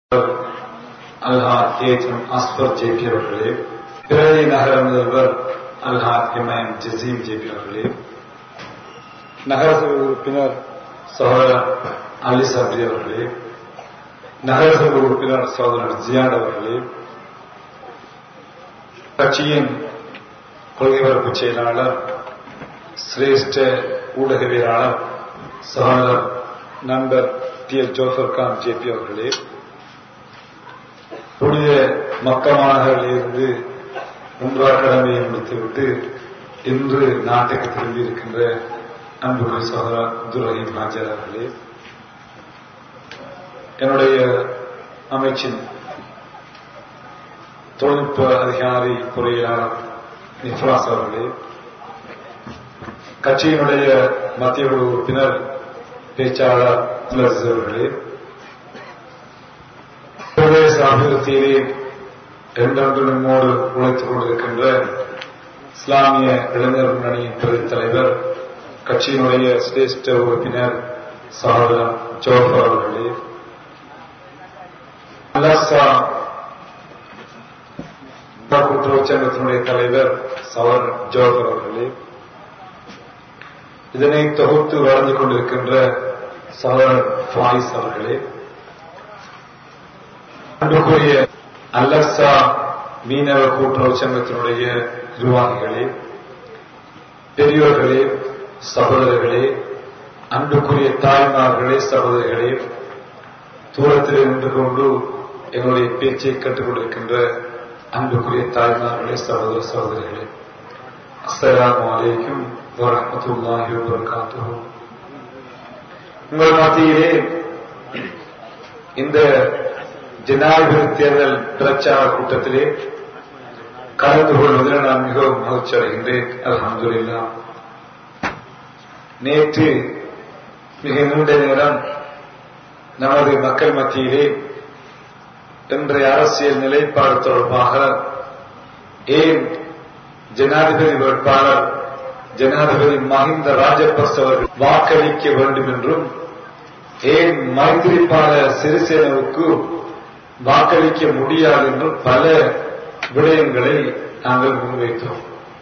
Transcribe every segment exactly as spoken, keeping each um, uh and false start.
அல்ஹாத் ஏஜம் as per JP அவர்களே, பிறரை நகர முதல்வர் அல்ஹாத் இமாம் ஜசீம் ஜேபி அவர்களே, நகரசபை உறுப்பினர் சகோதரர் அலி சப்ரி அவர்களே, நகரசபை உறுப்பினர் சகோதரர் ஜியாட் அவர்களே, கட்சியின் கொள்கை பரப்பு செயலாளர் சிரேஷ்ட ஊடகவியலாளர் சகோதரர் நண்பர் T L Jaufer Khan JP அவர்களே, புனித மக்கா மாநகரில் இருந்து மூன்றாவது கடமையை முடித்துவிட்டு இன்று நாட்டுக்கு திரும்பி இருக்கின்ற அன்புடைய சகோதரர் அப்துல் ரஹீம் ஹாஜர் அவர்களே, என்னுடைய அமைச்சின் தொழில்நுட்ப அதிகாரி பொறியியலாளர் நிஃப்ராஸ் அவர்களே, கட்சியினுடைய மத்திய குழு உறுப்பினர் பேச்சாளர் பிளஸ் அவர்களே, பிரதேச அபிவிருத்தியிலே இரண்டொன்று நம்மோடு உழைத்துக் கொண்டிருக்கின்ற இஸ்லாமிய இளைஞர் முன்னணியின் பிரதி தலைவர் கட்சியினுடைய சிரேஷ்ட உறுப்பினர் சகோதரர் ஜோஃபர் அவர்களே, அலசா கூட்டுறவு சங்கத்தினுடைய தலைவர் சகோதரர் ஜோஃபர் அவர்களே, இதனை தொகுத்து வளர்ந்து கொண்டிருக்கின்ற சகோதரர் ஃபாயிஸ் அவர்களே, அன்புக்குரிய அல்லர்சா மீனவ கூட்டுறவு சங்கத்தினுடைய நிர்வாகிகளே, பெரியோர்களே, சகோதரர்களே, அன்புக்குரிய தாய்மார்களே, சகோதரிகளே, தூரத்தில் நின்று கொண்டு எங்களுடைய பேச்சை கற்றுக் கொண்டிருக்கின்ற அன்புக்குரிய தாய்மார்களே, சகோதர சகோதரிகளே, அஸ்ஸலாமு அலைக்கும் வரஹ்மத்துல்லாஹி வபரகாத்துஹு. உங்கள் மத்தியிலே இந்த ஜனாதிபதி தேர்தல் பிரச்சார கூட்டத்திலே கலந்து கொள்வதில் நான் மிகவும் மகிழ்ச்சி அடைகின்றேன். அல்ஹம்துலில்லாஹ். நேற்று மிக நீண்ட நேரம் நமது மக்கள் மத்தியிலே இன்றைய அரசியல் நிலைப்பாடு தொடர்பாக ஏன் ஜனாதிபதி வேட்பாளர் ஜனாதிபதி மஹிந்த ராஜபக்ச அவர்கள் வாக்களிக்க வேண்டும் என்றும் ஏன் மைத்திரிபால சிறிசேனவுக்கு வாக்களிக்க முடியாது என்றும் பல விடயங்களை நாங்கள் முன்வைத்தோம்.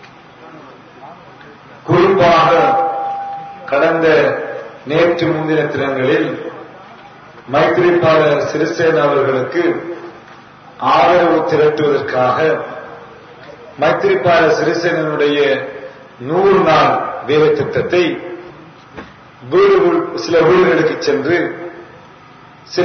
குறிப்பாக கடந்த நேற்று முன்தின தினங்களில் மைத்திரிபால சிறிசேனா அவர்களுக்கு ஆதரவு திரட்டுவதற்காக மைத்திரிபால சிறிசேனனுடைய நூறு நாள் வேலை திட்டத்தை வீடு சில வீடுகளுக்கு சென்று சில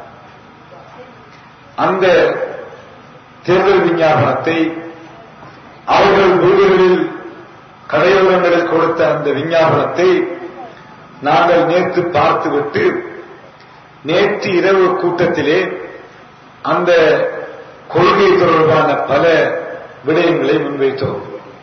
அந்த தேர்தல் விஞ்ஞாபனத்தை அவர்கள் வீடுகளில் கடையோரங்களில் கொடுத்த அந்த விஞ்ஞாபனத்தை நாங்கள் நேற்று பார்த்துவிட்டு நேற்று இரவு கூட்டத்திலே அந்த கொள்கை தொடர்பான பல விடயங்களை முன்வைத்தோம்.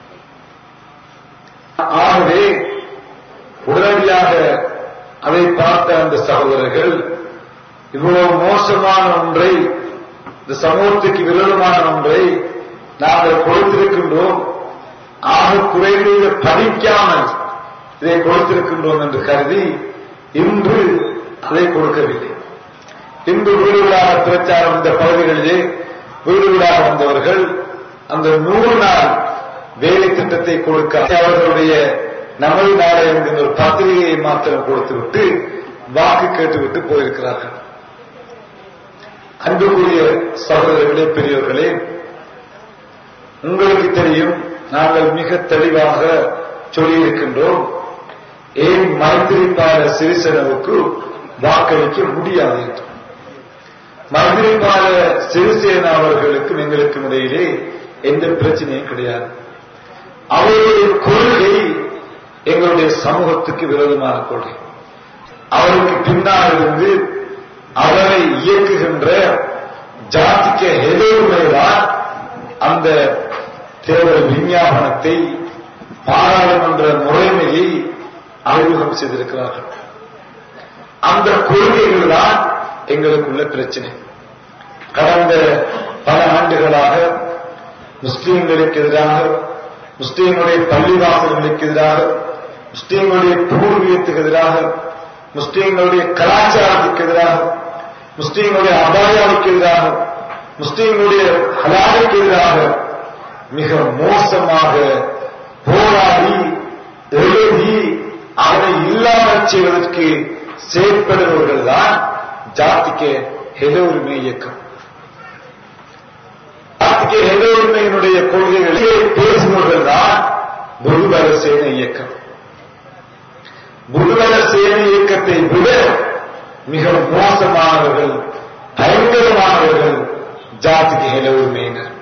ஆகவே உடனடியாக அதை பார்த்த அந்த சகோதரர்கள் இவ்வளவு மோசமான ஒன்றை, இந்த சமூகத்துக்கு விரோதமான ஒன்றை நாங்கள் கொடுத்திருக்கின்றோம், ஆக குறைந்த படிக்காமல் இதை கொடுத்திருக்கின்றோம் என்று கருதி இன்று அதை கொடுக்கவில்லை. இன்று வீடுகளாக பிரச்சாரம் இந்த பகுதிகளிலே வீடுகளாக வந்தவர்கள் அந்த நூறு நாள் வேலை திட்டத்தை கொடுக்க அவர்களுடைய நமது நாளை என்கின்ற ஒரு பத்திரிகையை மாத்திரம் கொடுத்துவிட்டு வாக்கு கேட்டுவிட்டு போயிருக்கிறார்கள். அன்புக்குரிய சகோதரர்களே, பெரியவர்களே, உங்களுக்கு தெரியும், நாங்கள் மிக தெளிவாக சொல்லியிருக்கின்றோம், ஏன் மைத்திரிபால சிறிசேனாவுக்கு வாக்களிக்க முடியாது என்று. மைத்திரிபால சிறிசேனா அவர்களுக்கும் எங்களுக்கும் இடையிலே எந்த பிரச்சனையும் கிடையாது. அவருடைய கொள்கை எங்களுடைய சமூகத்துக்கு விரோதமான கொள்கை. அவருக்கு பின்னால் இருந்து அவரை இயக்குகின்ற ஜாதிக்க எதிர்மைதான் அந்த தேர்தல் விஞ்ஞாபனத்தை பாராளுமன்ற முறைமையை அறிமுகம் செய்திருக்கிறார்கள். அந்த கொள்கைகள் தான் எங்களுக்குள்ள பிரச்சனை. கடந்த பல ஆண்டுகளாக முஸ்லீம்களுக்கு எதிராக, முஸ்லீம்களுடைய பள்ளிவாசல்களுக்கு எதிராக, முஸ்லீம்களுடைய பூர்வீகத்துக்கு எதிராக, முஸ்லீம்களுடைய கலாச்சாரத்துக்கு எதிராக, முஸ்லீம்களுடைய அபாயாவுக்கு எதிராக, முஸ்லீம்களுடைய ஹலாலுக்கு எதிராக மிக மோசமாக போராடி எழுதி அவனை இல்லாமல் செய்வதற்கு செயற்படுபவர்கள் தான் ஜாத்திக ஹெல உரிமை இயக்கம். ஜாத்திக ஹெல உரிமையினுடைய கொள்கைகளிலே பேசுபவர்கள் தான் புதுவர சேன இயக்கம். புதுவர சேன இயக்கத்தை விட மிக மோசமானவர்கள், பயங்கரமானவர்கள் ஜாத்திக ஹெல உரிமையினர்.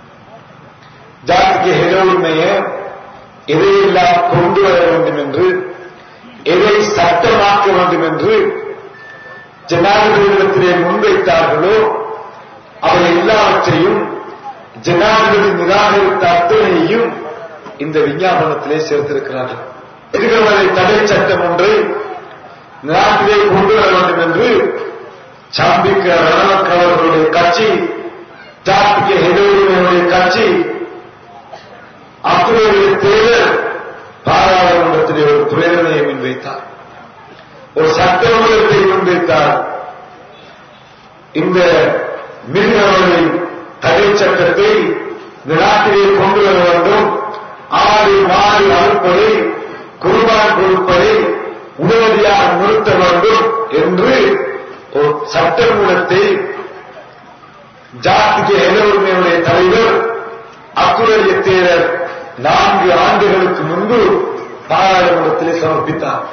ஜாத்திக ஹெல உரிமையை எதையெல்லாம் கொண்டு வர வேண்டும் என்று, எதை சட்டமாக்க வேண்டும் என்று ஜனாதிபதியிடத்திலே முன்வைத்தார்களோ அவை எல்லாவற்றையும் ஜனாதிபதி நிராகரித்த அத்தனையையும் இந்த விஞ்ஞாபனத்திலே சேர்த்திருக்கிறார்கள். எதிர்கவலை தடை சட்டம் ஒன்றை நாட்டிலே கொண்டு வர வேண்டும் என்று சாம்பிக்க ரணவக்கவர்களுடைய கட்சி, ஜாத்திக ஹெல உரிமையுடைய கட்சி, அத்துடைய தேர்தல் பாராளுமன்றத்திலே ஒரு பிரேரணையை முன்வைத்தார், ஒரு சட்டமன்றத்தை முன்வைத்தார். இந்த மிருகவலை தடை சட்டத்தை இந்த நாட்டிலே கொண்டு வர வேண்டும், ஆடு மாடு அறுப்பதை, குர்பான் கொடுப்பதை உடனடியாக நிறுத்த வேண்டும் என்று ஒரு சட்டமூலத்தை ஜாத்திக ஹெல உரிமையுடைய தலைவர் அக்குடைய தேரர் நான்கு ஆண்டுகளுக்கு முன்பு பாராளுமன்றத்திலே சமர்ப்பித்தார்.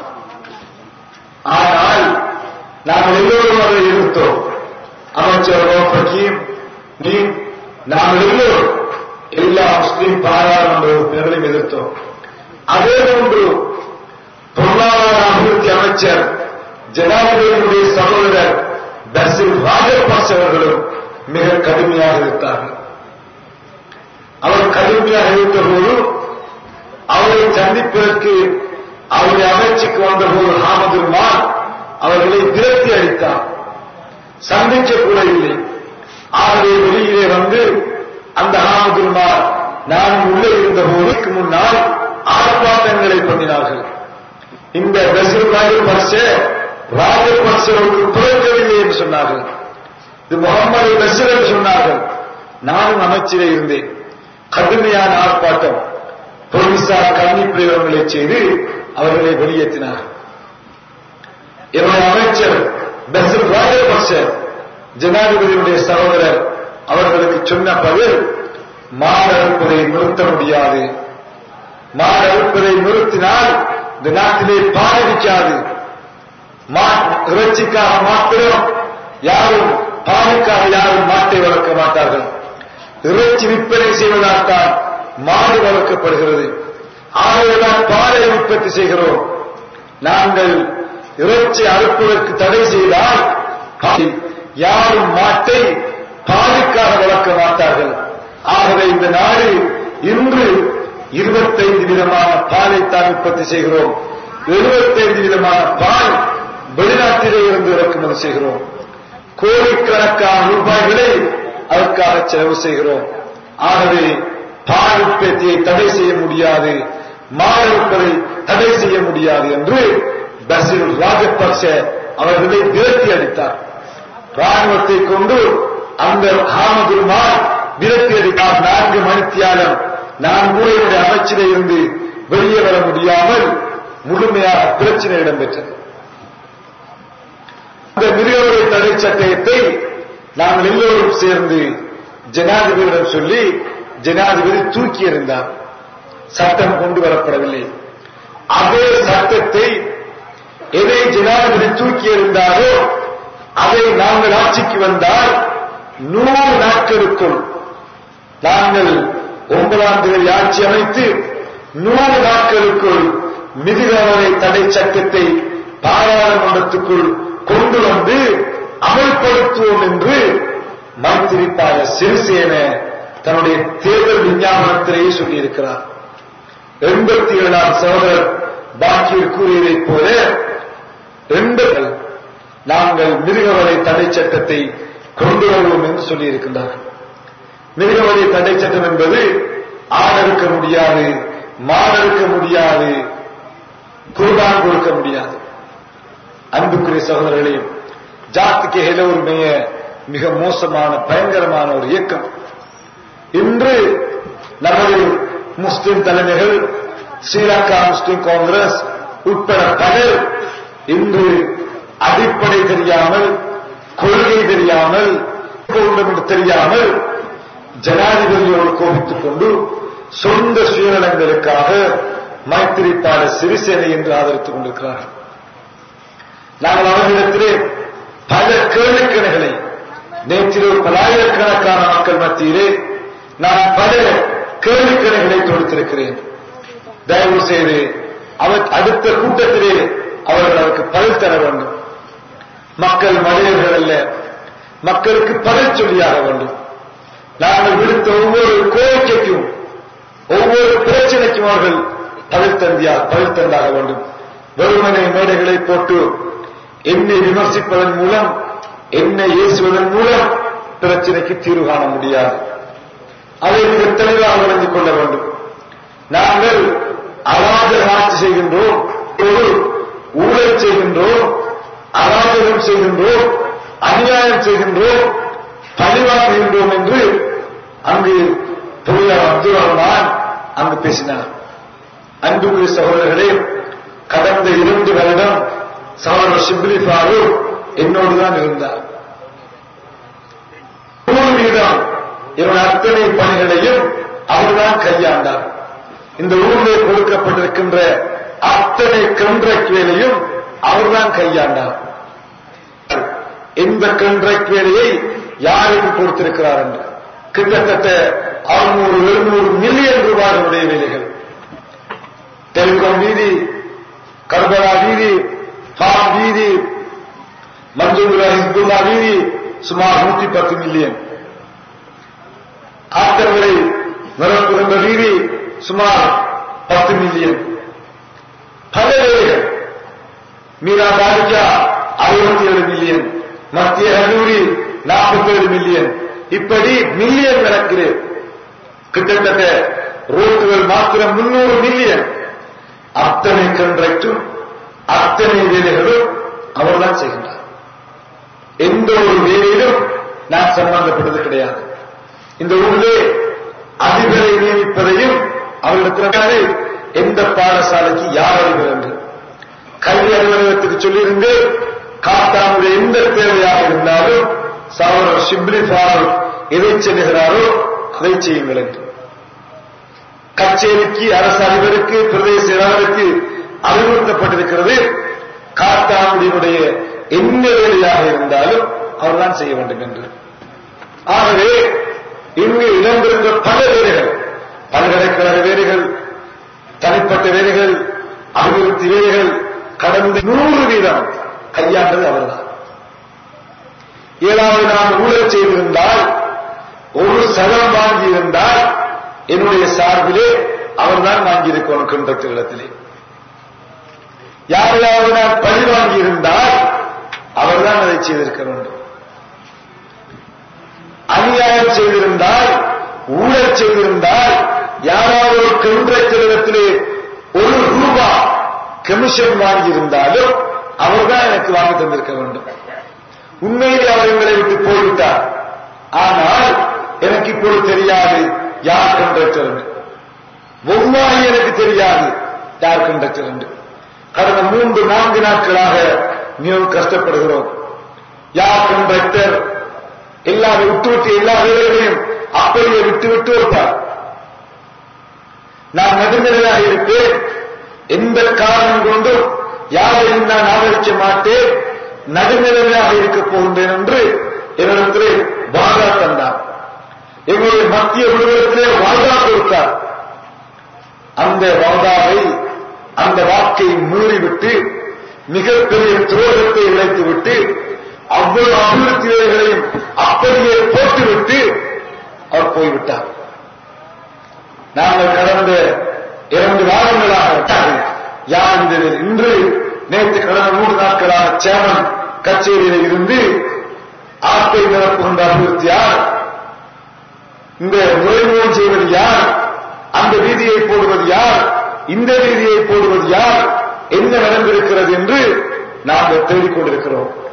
ஆனால் நாங்கள் எல்லோரும் அதை எதிர்த்தோம். அமைச்சர் ரோபக்கீம், நீ, நாங்கள் எல்லோரும் எல்லா முஸ்லீம் பாராளுமன்ற உறுப்பினர்களையும் எதிர்த்தோம். அதே போன்று பொருளாதார அபிவிருத்தி அமைச்சர் ஜனாதிபதியுடைய சகோதரர் பசில் ராஜபக்ச அவர்களும் மிக கடுமையாக எதிர்த்தார்கள். அவர் கடுமையாக இருந்த போது அவரை சந்திப்பதற்கு அவருடைய அமைச்சுக்கு வந்தபோது ஹாமதுல்மான் அவர்களை விரட்டி அளித்தார், சந்திக்க கூட இல்லை. ஆகவே வெளியிலே வந்து அந்த ஹாமதுல்மான் நான் உள்ளே இருந்த போதுக்கு முன்னால் ஆர்ப்பாட்டங்களை பண்ணினார்கள். இந்த பசில் ராஜபக்ச ராஜபக்சருக்கு பிறக்கவில்லை என்று சொன்னார்கள். இது முகமது பஷீர் என்று சொன்னார்கள். நானும் அமைச்சிலே இருந்தேன். கடுமையான ஆர்ப்பாட்டம், போலீசார் கண்ணி பிரயோகங்களை செய்து அவர்களை வெளியேற்றினார். என்னுடைய அமைச்சர் பசில் ராஜபக்ச ஜனாதிபதியுடைய சகோதரர் அவர்களுக்கு சொன்ன பதில், மாடறுப்பதை நிறுத்த முடியாது, மாடறுப்பதை நிறுத்தினால் இந்த நாட்டிலே பாதிக்காது, இறைச்சிக்காக மாத்திரம் யாரும், பாலுக்காக யாரும் மாட்டை வளர்க்க மாட்டார்கள். இறைச்சி விற்பனை செய்வதால் தான் மாடு வளர்க்கப்படுகிறது. ஆகவேதான் பாலை உற்பத்தி செய்கிறோம். நாங்கள் இறைச்சி அறுப்பதற்கு தடை செய்தால் யாரும் மாட்டை பாலுக்காக வளர்க்க மாட்டார்கள். ஆகவே இந்த நாடு இன்று இருபத்தைந்து விதமான பாலைத்தான் உற்பத்தி செய்கிறோம். எழுபத்தைந்து விதமான பால் வெளிநாட்டிலே இருந்து இறக்குமதி செய்கிறோம். கோடிக்கணக்கான ரூபாய்களை அதற்காக செலவு செய்கிறோம். ஆகவே பால் உற்பத்தியை தடை செய்ய முடியாது, மாடு உற்பதை தடை செய்ய முடியாது என்று பசில் ராஜபக்ச அவர்களை விரட்டி அடித்தார். ராணுவத்தை கொண்டு அந்த ஹாமதுல்மான் விரட்டி அடித்தார். நான்கு மணித்தியாலம் நான் கூட என்னுடைய அமைச்சிலே இருந்து வெளியே வர முடியாமல் முழுமையாக பிரச்சனை இடம்பெற்றது. இந்த மிருகவலை தடை சட்டத்தை நாங்கள் எல்லோரும் சேர்ந்து ஜனாதிபதியிடம் சொல்லி ஜனாதிபதி தூக்கி எறிந்தார். சட்டம் கொண்டு வரப்படவில்லை. அதே சட்டத்தை எதை ஜனாதிபதி தூக்கி எறிந்தாரோ அதை நாங்கள் ஆட்சிக்கு வந்தால் நூறு நாட்களுக்குள் நாங்கள் ஒன்பதாம் தேதி ஆட்சி அமைத்து நூறு நாட்களுக்குள் மிருகவலை தடை சட்டத்தை பாராளுமன்றத்துக்குள் கொண்டு வந்து அமல்படுத்துவோம் என்று மைத்திரிபால சிறிசேன தன்னுடைய தேர்தல் விஞ்ஞாபனத்திலேயே சொல்லியிருக்கிறார். எண்பத்தி ஏழாம் சகோதரர் பாக்கியர் கூறியதைப் போல எண்பது நாங்கள் மிருகவலை தடை சட்டத்தை கொண்டு வருவோம் என்று சொல்லியிருக்கின்றார்கள். மிருகவலை தடை சட்டம் என்பது ஆடறுக்க முடியாது, மாடறுக்க முடியாது, குர்பான் கொடுக்க முடியாது. அன்புக்குரிய சகோதரர்களே, ஜாத்திக ஹேல உரிமைய மிக மோசமான பயங்கரமான ஒரு இயக்கம். இன்று நமது முஸ்லிம் தலைமைகள், ஸ்ரீலங்கா முஸ்லிம் காங்கிரஸ் உட்பட பலர் இன்று அடிப்படை தெரியாமல், கொள்கை தெரியாமல், என்று தெரியாமல் ஜனாதிபதியோடு கோபித்துக் கொண்டு சொந்த சுயநலங்களுக்காக மைத்திரிபால சிறிசேனை என்று ஆதரித்துக் கொண்டிருக்கிறார்கள். நாங்கள் அவர்களிடத்திலே பல கேள்விக்கணைகளை நேற்றிலே பலாயிரக்கணக்கான மக்கள் மத்தியிலே நான் பல கேள்விக்கணைகளை தொடுத்திருக்கிறேன். தயவு செய்து அவர் அடுத்த கூட்டத்திலே அவர்கள் அதற்கு பதில் தர வேண்டும். மக்கள் மனிதர்கள் அல்ல, மக்களுக்கு பதில் சொல்லியாக வேண்டும். நாங்கள் விடுத்த ஒவ்வொரு கோரிக்கைக்கும் ஒவ்வொரு பிரச்சனைக்கும் அவர்கள் பதில் தந்தியா பதில் தந்தாக வேண்டும். வெறுமனை மேடைகளை போட்டு என்னை விமர்சிப்பதன் மூலம், என்னை ஏசுவதன் மூலம் பிரச்சனைக்கு தீர்வு காண முடியாது. அதை மிக தெளிவாக விளந்து கொள்ள வேண்டும். நாங்கள் அராஜக ஆட்சி செய்கின்றோம், ஊழல் செய்கின்றோம், அராஜகம் செய்கின்றோம், அநியாயம் செய்கின்றோம், பழிவாங்குகின்றோம் என்று அங்கு தொழிலாளர் அப்துல் ரஹ்மான் அங்கு பேசினார். அன்புக்குரிய சகோதரர்களே, கடந்த இரண்டு வருடம் சகோதரர் ஷிப்லி ஃபாரூக் என்னோடுதான் இருந்தார். நூறு வீதம் இவருடைய அத்தனை பணிகளையும் அவர்தான் கையாண்டார். இந்த ஊரிலே கொடுக்கப்பட்டிருக்கின்ற அத்தனை கண்ட்ராக்ட் வேலையும் அவர்தான் கையாண்டார். இந்த கண்ட்ராக்ட் வேலையை யாருக்கு கொடுத்திருக்கிறார் என்று கிட்டத்தட்ட அறுநூறு எழுநூறு மில்லியன் ரூபாய்களுடைய வேலைகள். டெலிகாம் வீதி, கர்பலா வீதி, ஃபார்ம் வீதி, மஞ்சூர் ஹிஸ்புல்லா வீதி சுமார் நூற்றி பத்து மில்லியன். ஆத்தர்களை நிரப்புகின்ற வீதி சுமார் பத்து மில்லியன். பல வேலைகள். மீரா பாலிகா அறுபத்தி ஏழு மில்லியன், மத்திய கல்லூரி நாற்பத்தி ஏழு மில்லியன். இப்படி மில்லியன் கணக்கில் கிட்டத்தட்ட ரோட்டுகள் மாத்திரம் முன்னூறு மில்லியன். அத்தனை கண்ட்ராக்டும் அத்தனை வேலைகளும் அவர்தான் செய்கின்றார். எந்த ஒரு வேலையிலும் நான் சம்பந்தப்பட்டது கிடையாது. இந்த ஊரிலே அதிபரை நியமிப்பதையும் அவர்களிடத்தில் எந்த பாடசாலைக்கு யார் அதிபர் என்று கல்வி அலுவலகத்துக்கு சொல்லியிருந்து காத்தாமுடைய எந்த தேவையாக இருந்தாலும் சகோதரர் ஷிப்லி ஃபாரூக் எதை செல்லுகிறாரோ அதை செய்யுங்கள் என்று கச்சேரிக்கு, அரசு அதிபருக்கு, பிரதேச செயலாளருக்கு அறிவுறுத்தப்பட்டிருக்கிறது. காத்தாமுடியினுடைய எந்த வேலையாக இருந்தாலும் அவர்தான் செய்ய வேண்டும் என்று. ஆகவே இங்கு இடம்பெறுகின்ற பல வேலைகள், பல்கலைக்கழக வேலைகள், தனிப்பட்ட வேலைகள், அபிவிருத்தி வேலைகள் கடந்த நூறு வீதம் கையாண்டது அவர்தான். ஏழாவது நாம் ஊழல் செய்திருந்தால், ஒரு சதம் வாங்கியிருந்தால் என்னுடைய சார்பிலே அவர்தான் வாங்கியிருக்கணும். கின்ற இடத்திலே யாரையாவது நான் பழி வாங்கியிருந்தால் அவர்தான் அதை செய்திருக்க வேண்டும். அநியாயம் செய்திருந்தால், ஊழல் செய்திருந்தால், யாராவது ஒரு கின்றத்திலே ஒரு ரூபா கமிஷன் வாங்கியிருந்தாலும் அவர்தான் எனக்கு வாங்கி தந்திருக்க வேண்டும். உண்மையிலே அவர் எங்களை விட்டு போய்விட்டார். ஆனால் எனக்கு இப்போது தெரியாது யார் கண்டக்டர் என்று. ஒவ்வாறு எனக்கு தெரியாது யார் கண்டக்டர் என்று. கடந்த மூன்று நான்கு நாட்களாக மிகவும் கஷ்டப்படுகிறோம். யார் கண்டக்டர் எல்லாரும் விட்டுவிட்டு எல்லா வேலைகளையும் அப்படியே விட்டு விட்டு வைப்பார். நான் நடுநிலையாக இருப்பேன், எந்த காரணம் கொண்டும் யாரையும் நான் ஆதரிக்க மாட்டேன், நடுநிலையாக இருக்கப் போகின்றேன் என்று என்னிடத்திலே வாதா தந்தார். எங்களுடைய மத்திய விடுதலத்திலே வாதா கொடுத்தார். அந்த வாதாவை, அந்த வாக்கை மீறிவிட்டு மிகப்பெரிய துரோகத்தை இழைத்துவிட்டு அவ்வளவு அபிவிருத்தி வேலைகளையும் அப்படியே போட்டுவிட்டு அவர் போய்விட்டார். நாங்கள் கடந்த இரண்டு வாரங்களாக யார் இன்று நேற்று கடந்த மூன்று நாட்களாக சேமன் கச்சேரியில் இருந்து ஆட்டை நிரப்புகின்ற அபிவிருத்தி யார், இந்த முறைமுகம் செய்வது யார், அந்த வீதியை போடுவது யார், இந்த வீதியை போடுவது யார், என்ன நடந்திருக்கிறது என்று நாங்கள் தேடிக்கொண்டிருக்கிறோம்.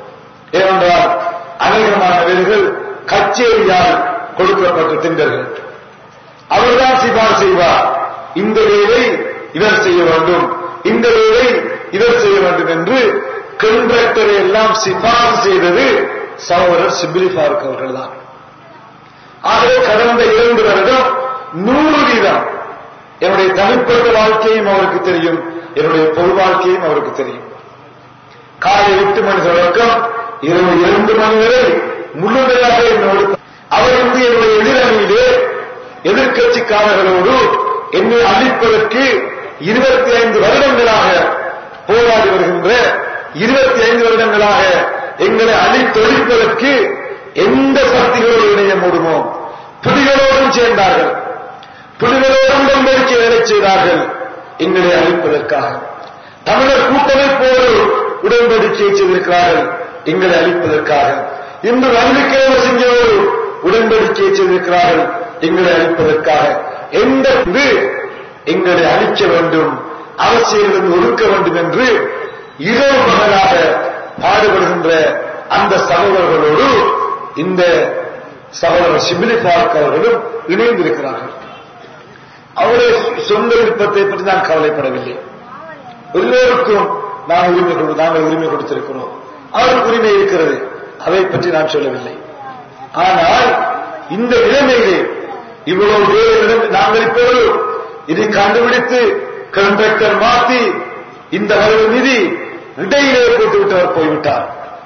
ஏனென்றால் அநேகமான வேலைகள் கச்சேரியால் கொடுக்கப்பட்ட திண்டர்கள். அவர்தான் சிபார் செய்வார். இந்த வேலை இவர் செய்ய வேண்டும், இந்த வேலை இவர் செய்ய வேண்டும் என்று கான்ட்ராக்டரை எல்லாம் சிபார் செய்தது சகோதரர் சிபிலி ஃபாரூக் அவர்கள் தான். ஆகவே கடந்த இரண்டு வருடம் நூறு வீதம் என்னுடைய தனிப்பட்ட வாழ்க்கையும் அவருக்கு தெரியும், என்னுடைய பொது வாழ்க்கையும் அவருக்கு தெரியும். காலை எட்டு மணி தொடக்கம் இரவு இரண்டு மணி வரை முழுமையாக என்னோடு அவர் வந்து என்னுடைய எதிரணியிலே எதிர்கட்சிக்காரர்களோடு என்னை அழிப்பதற்கு இருபத்தி ஐந்து வருடங்களாக போராடி வருகின்ற இருபத்தி ஐந்து வருடங்களாக எங்களை அழித்தொழிப்பதற்கு எந்த சக்திகளோடு இணைய முடியுமோ புலிகளோடும் சேர்ந்தார்கள், புலிகளோடும் உடன்படிக்கை வேலை செய்தார்கள் எங்களை அழிப்பதற்காக. தமிழர் கூட்டமைப்போடு உடன்படிக்கை செய்திருக்கிறார்கள் எங்களை அழிப்பதற்காக. இன்று நம்பிக்கையோடு செஞ்சோடு உடன்படிக்கை செய்திருக்கிறார்கள் எங்களை அழிப்பதற்காக. எந்த எங்களை அழிக்க வேண்டும், அரசியலிருந்து ஒதுக்க வேண்டும் என்று இரவு பகலாக பாடுபடுகின்ற அந்த சகோதரர்களோடு இந்த சகோதரர் சிபிலி ஃபாரூக் அவர்களும் இணைந்திருக்கிறார்கள். அவருடைய சொந்த விருப்பத்தை பற்றி நான் கவலைப்படவில்லை. எல்லோருக்கும் நாங்கள் உரிமை நாங்கள் உரிமை கொடுத்திருக்கிறோம், அவருக்கு உரிமை இருக்கிறது, அதை பற்றி நான் சொல்லவில்லை. ஆனால் இந்த நிலைமையிலே இவ்வளவு பேர் நாங்கள் இப்போது இதை கண்டுபிடித்து கான்ட்ராக்டர் மாற்றி இந்த வருட நிதி இடையிலே போட்டுவிட்டவர் போய்விட்டார்.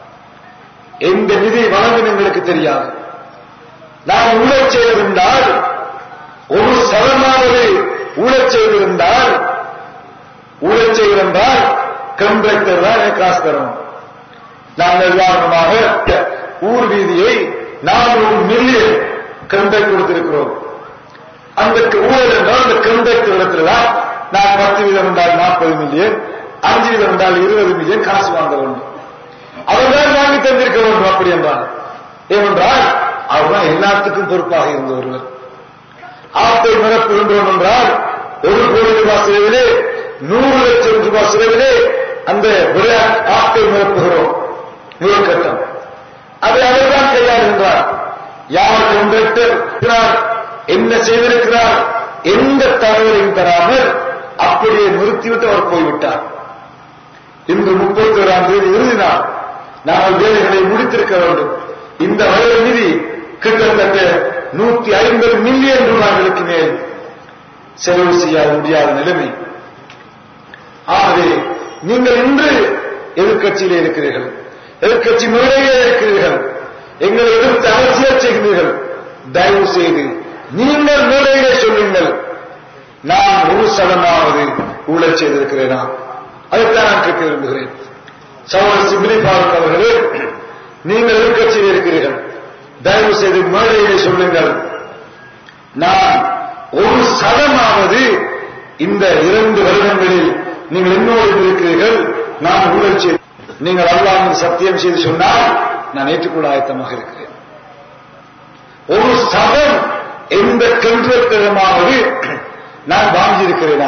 எந்த நிதி வழங்கும் எங்களுக்கு தெரியாது. நாம் ஊழல் செய்திருந்தால், ஒரு சதமாவது ஊழல் செய்திருந்தால் ஊழல் செய்திருந்தால் கான்ட்ராக்டர் தான் காசு தரும். நாங்கள் உதாரணமாக ஊர் வீதியை நானூறு மில்லியன் கான்ட்ராக்ட் கொடுத்திருக்கிறோம். அந்த ஊழல் என்றால் அந்த கான்ட்ராக்டர் இடத்துல தான் நான் பத்து வீதம் என்றால் நாற்பது மில்லியன், அஞ்சு வீதம் என்றால் இருபது மில்லியன் காசு வாங்க வேண்டும். அவர்தான் வாங்கி தந்திருக்க வேண்டும். அப்படி என்றால் ஏனென்றால் அவர்தான் எல்லாத்துக்கும் பொறுப்பாக இருந்த ஒருவர். ஆட்டை நிரப்புகின்றோம் என்றால் ஒரு கோடி ரூபாய் செலவிலே நூறு லட்சம் ரூபாய் செலவிலே அந்த ஆட்டை நிரப்புகிறோம் முதல் கட்டம். அதை அவர்தான் கையாளுகின்றார். யார் கான்ட்ராக்டர் என்ன செய்திருக்கிறார், எந்த தகவலையும் தராமல் அப்படியே நிறுத்திவிட்டு அவர் போய்விட்டார். இன்று முப்பத்தி ஓராம் தேதி இறுதி நாள், நாங்கள் வேலைகளை முடித்திருக்க வேண்டும். இந்த வருட நிதி கிட்டத்தட்ட நூத்தி ஐம்பது மில்லியன் ரூபாய்களுக்கு மேல் செலவு செய்ய முடியாத நிலைமை. ஆகவே நீங்கள் இன்று எதிர்கட்சியிலே இருக்கிறீர்கள், எதிர்கட்சி முறையிலே இருக்கிறீர்கள், எங்களை எதிர்த்து அரசியல் செய்கிறீர்கள். தயவு செய்து நீங்கள் முறையிலே சொல்லுங்கள், நான் ஒரு சதமாவது ஊழல் செய்திருக்கிறேனா? அதைத்தான் நான் கேட்க விரும்புகிறேன். சகோதரர் சிபிலி ஃபாரூக் அவர்களே, நீங்கள் எதிர்கட்சியில் இருக்கிறீர்கள், தயவு செய்து மேடையிலே சொல்லுங்கள், நான் ஒரு சதமாவது இந்த இரண்டு வருடங்களில் நீங்கள் என்னோடு இருக்கிறீர்கள், நான் ஊழல் செய்து நீங்கள் அல்லாஹ்வின் சத்தியம் செய்து சொன்னால் நான் ஏற்றுக்கொள்ள ஆயத்தமாக இருக்கிறேன். ஒரு சதம் எந்த கான்ட்ராக்டரமாவது நான் வாங்கியிருக்கிறேனா?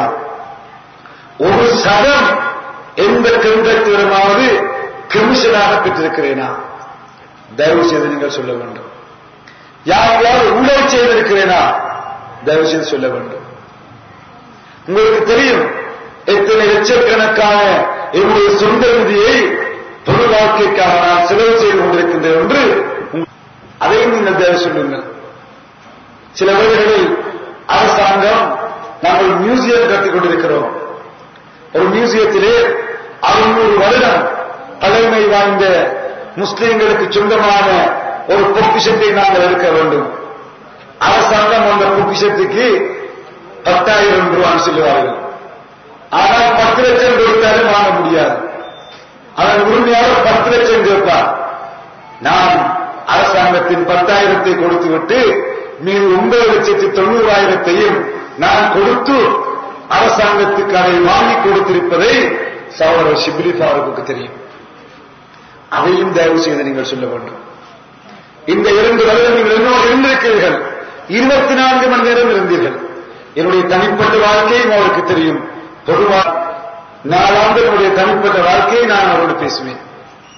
ஒரு சதம் எந்த கான்ட்ராக்டரமாவது கமிஷனாக பெற்றிருக்கிறேனா? தயவு செய்து நீங்கள் சொல்ல வேண்டும். யாரையாவது ஊழல் செய்திருக்கிறேனா? தயவு செய்து சொல்ல வேண்டும். உங்களுக்கு தெரியும் எத்தனை லட்சக்கணக்கான என்னுடைய சொந்த நிதியை பொது வாழ்க்கைக்காக நான் செலவு செய்து கொண்டிருக்கின்றேன் என்று அதையும் நீங்கள் தயவு சொல்லுங்கள். சில வேளைகளில் அரசாங்கம் நாங்கள் மியூசியம் கட்டிக் கொண்டிருக்கிறோம். ஒரு மியூசியத்திலே அறுநூறு வருடம் தலைமை வாய்ந்த முஸ்லிம்களுக்கு சொந்தமான ஒரு பொக்கிஷத்தை நாங்கள் எடுக்க வேண்டும். அரசாங்கம் அந்த பொக்கிஷத்துக்கு பத்தாயிரம் ரூபாய் சொல்லுவார்கள். ஆனால் பத்து லட்சம் கொடுத்தாலும் வாங்க முடியாது. அதன் உரிமையாளர் பத்து லட்சம் கேட்பார். நாம் அரசாங்கத்தின் பத்தாயிரத்தை கொடுத்துவிட்டு மீது ஒன்பது லட்சத்தி தொண்ணூறாயிரத்தையும் நான் கொடுத்து அரசாங்கத்துக்கு அதை வாங்கி கொடுத்திருப்பதை சகோதரர் சிபிலி ஃபாரூக்கு தெரியும். அதையும் தயவு செய்து நீங்கள் சொல்ல வேண்டும். இந்த இரண்டு வருடம் நீங்கள் என்னோடு இருந்திருக்கிறீர்கள், இருபத்தி நான்கு மணி நேரம் இருந்தீர்கள். என்னுடைய தனிப்பட்ட வாழ்க்கையும் அவருக்கு தெரியும். பொதுவாக நாலாண்டு என்னுடைய தனிப்பட்ட வாழ்க்கையை நான் அவரோடு பேசுவேன்.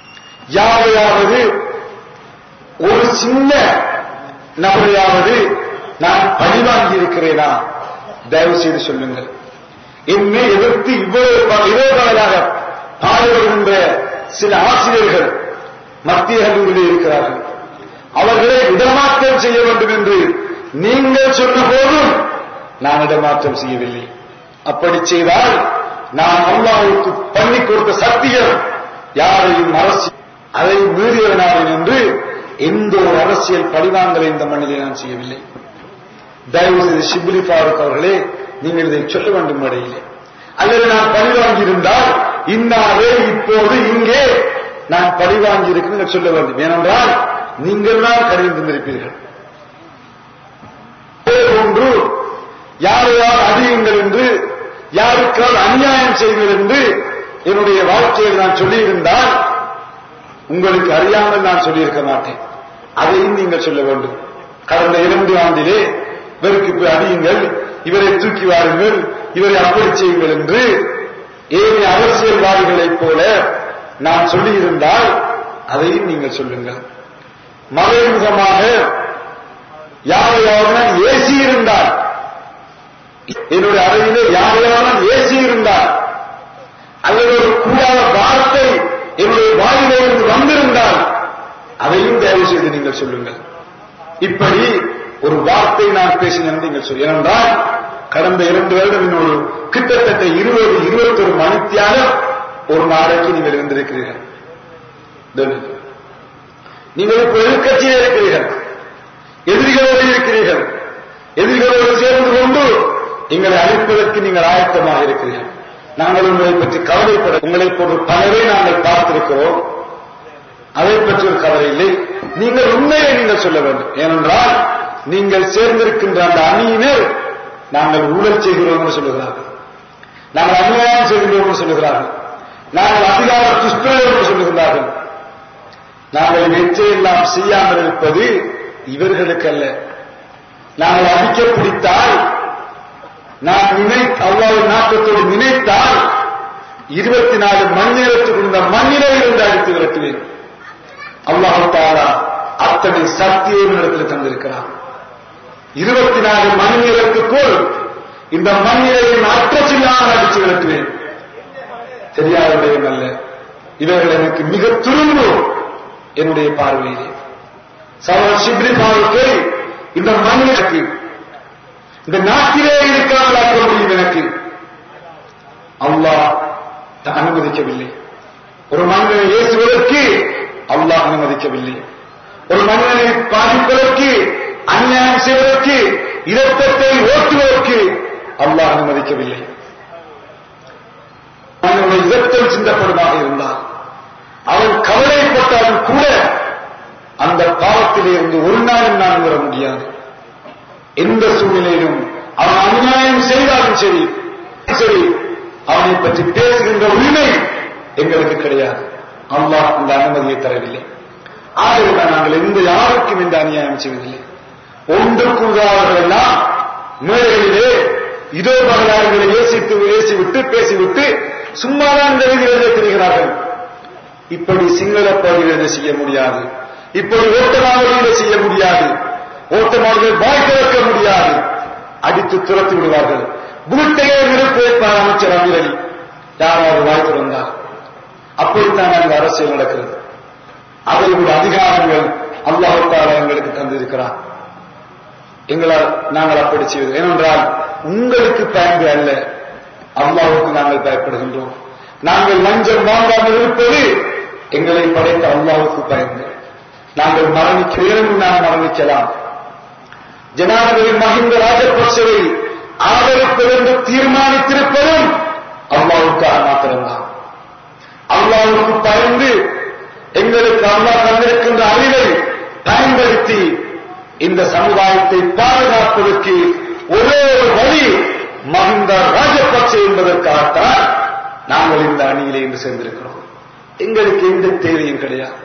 யாரையாவது ஒரு சின்ன நபரையாவது நான் பழிவாங்கி இருக்கிறேனா? தயவு செய்து சொல்லுங்கள். என்னை எதிர்த்து இவ்வளவு இவ்வளவாக பாடுபடுகின்ற சில ஆசிரியர்கள் மத்திய கல்லூரியிலே இருக்கிறார்கள். அவர்களை இடமாற்றம் செய்ய வேண்டும் என்று நீங்கள் சொன்ன போதும் நான் இடமாற்றம் செய்யவில்லை. அப்படி செய்தால் நான் அல்லாஹ்வுக்கு பண்ணி கொடுத்த சத்தியம் யாரையும் அரசு அதை மீறியவனாவேன் என்று எந்த ஒரு அரசியல் பழிவாங்கலை இந்த மண்ணிலே நான் செய்யவில்லை. தயவு செய்து ஷிப்லி ஃபாரூக் அவர்களே, நீங்கள் இதை சொல்ல வேண்டும் இடையிலே. அல்லது நான் பழிவாங்கி இருந்தால் இன்னாரே இப்போது இங்கே நான் பழிவாங்கி இருக்கிறேன் சொல்ல வேண்டும். ஏனென்றால் நீங்கள் தான் கடிந்திருப்பீர்கள். ஒன்று யாரையால் அடியுங்கள் என்று, யாருக்கால் அநியாயம் செய்வது என்று என்னுடைய வாழ்க்கையில் நான் சொல்லியிருந்தால் உங்களுக்கு அறியாமல் நான் சொல்லியிருக்க மாட்டேன். அதையும் நீங்கள் சொல்ல வேண்டும். கடந்த இரண்டு ஆண்டிலே இவருக்கு போய் அடியுங்கள், இவரை தூக்கி வாருங்கள், இவரை அப்படி செய்யுங்கள் என்று ஏழை அரசியல்வாதிகளைப் போல நான் சொல்லியிருந்தால் அதையும் நீங்கள் சொல்லுங்கள். மறைமுகமாக யாரையாவது நான் ஏசி இருந்தால், என்னுடைய அறையிலே யாரையாவது நான் ஏசி இருந்தால், அல்லது ஒரு கூடாத வார்த்தை என்னுடைய வாயிலே இருந்து வந்திருந்தால் அதையும் தயவு செய்து நீங்கள் சொல்லுங்கள். இப்படி ஒரு வார்த்தை நான் பேசினேன் நீங்கள் சொல்ல. ஏனென்றால் கடந்த இரண்டு வருடம் என்னோடு கிட்டத்தட்ட இருபது இருபத்தி ஒரு மணித்தியாலம் ஒரு நாளைக்கு நீங்கள் இருந்திருக்கிறீர்கள். நீங்கள் இப்ப எதிர்கட்சியில் இருக்கிறீர்கள், எதிரிகளோடு இருக்கிறீர்கள். எதிரிகளோடு சேர்ந்து கொண்டு எங்களை அழிப்பதற்கு நீங்கள் ஆயத்தமாக இருக்கிறீர்கள். நாங்கள் உங்களை பற்றி கவலைப்பட உங்களை போன்ற பலரை நாங்கள் பார்த்திருக்கிறோம். அதை பற்றி ஒரு கவலை இல்லை. நீங்கள் உண்மையை நீங்கள் சொல்ல வேண்டும். ஏனென்றால் நீங்கள் சேர்ந்திருக்கின்ற அந்த அணியினர் நாங்கள் ஊழல் செய்கிறோம் என்று சொல்லுகிறார்கள், நாங்கள் அநியாயம் செய்கிறோம் என்று சொல்லுகிறார்கள், நாங்கள் அதிகார துஷ்பிரயோகம் என்று சொல்லுகிறார்கள். நாங்கள் வெற்றியெல்லாம் செய்யாமல் இருப்பது இவர்களுக்கு அல்ல. நாங்கள் அடிக்க பிடித்தால், நான் நினை அல்லாஹ்வின் நாட்டத்தோடு நினைத்தால் இருபத்தி நாலு மணி நேரத்துக்கு இந்த மண்ணிலே இருந்து அடித்து விரட்டுவேன். அல்லாஹ் தஆலா அத்தனை சக்தியை இடத்தில் தந்திருக்கிறார். இருபத்தி நாலு மணி நேரத்துக்குள் இந்த மண்ணிலையும் அற்றச்சில்லாமல் அடித்து விரட்டுவேன். தெரியாத விடயம் அல்ல. இவர்கள் எனக்கு மிக துரும்பு என்னுடைய பார்வையிலே. சகோதரர் ஷிப்லி ஃபாரூக்கை இந்த மண்ணிற்கு இந்த நாட்டிலே இருக்காமல் ஆக்க முடியும். எனக்கு அல்லாஹ் அனுமதிக்கவில்லை. ஒரு மனிதனை ஏசுவதற்கு அல்லாஹ் அனுமதிக்கவில்லை. ஒரு மனிதனை பாதிப்பதற்கு, அநியாயம் செய்வதற்கு, இரத்தத்தை ஓட்டுவதற்கு அல்லாஹ் அனுமதிக்கவில்லை. அவனுடைய இரத்தம் சிந்தப்படுமாக இருந்தால், அவன் கவலைப்பட்டாலும் கூட அந்த பாவத்திலே இருந்து ஒரு நாளும் நான் வர முடியாது. எந்த சூழ்நிலையிலும் அவன் அநியாயம் செய்தாலும் சரி சரி அவனை பற்றி பேசுகின்ற உரிமை எங்களுக்கு கிடையாது. அல்லாஹ் அந்த அனுமதியை தரவில்லை. ஆகவே நாங்கள் எந்த யாருக்கும் இந்த அநியாயம் செய்வதில்லை. ஒன்றுக்கு உதாரணங்கள் எல்லாம் மேடைகளிலே இதோ பகலாறுகளை ஏசித்து ஏசிவிட்டு பேசிவிட்டு சும்மாதான் இந்த விதிகளை தெரிகிறார்கள். இப்படி சிங்கள பகுதிகளை செய்ய முடியாது, இப்படி ஓட்டமாவதிகளை செய்ய முடியாது, ஓட்டமாவதிகளை வாய்க்க வைக்க முடியாது, அடித்து துரத்தி விடுவார்கள். பூட்டையே நிறுத்திப்பார் அமைச்சர் அமீர் அலி யாராவது வாய் திறந்தார். அப்படித்தான் அந்த அரசியல் நடக்கிறது. அதை ஒரு அதிகாரங்கள் அல்லாஹ் தஆலா எங்களுக்கு தந்திருக்கிறார். எங்களால் நாங்கள் அப்படி செய்வது ஏனென்றால் உங்களுக்கு பயந்து அல்ல, அல்லாஹ்வுக்கு நாங்கள் பயப்படுகின்றோம். நாங்கள் லஞ்சம் வாங்காமல் இருப்பது எங்களை படைத்த அல்லாஹ்வுக்கு பயந்து. நாங்கள் மரணிக்கிறேன், நாம் மரணிக்கலாம். ஜனாதிபதி மஹிந்த ராஜபக்சவை ஆதரிப்பது என்று தீர்மானித்திருப்பதும் அல்லாஹ்வுக்காக மாத்திரம்தான். அல்லாஹ்வுக்கு பயந்து எங்களுக்கு அல்லாஹ் தந்திருக்கின்ற அறிவை பயன்படுத்தி இந்த சமுதாயத்தை பாதுகாப்பதற்கு ஒரே ஒரு வழி மஹிந்த ராஜபக்ச என்பதற்காகத்தான் நாங்கள் இந்த அணியிலே இன்று சேர்ந்திருக்கிறோம். எங்களுக்கு எந்த தேவையும் கிடையாது.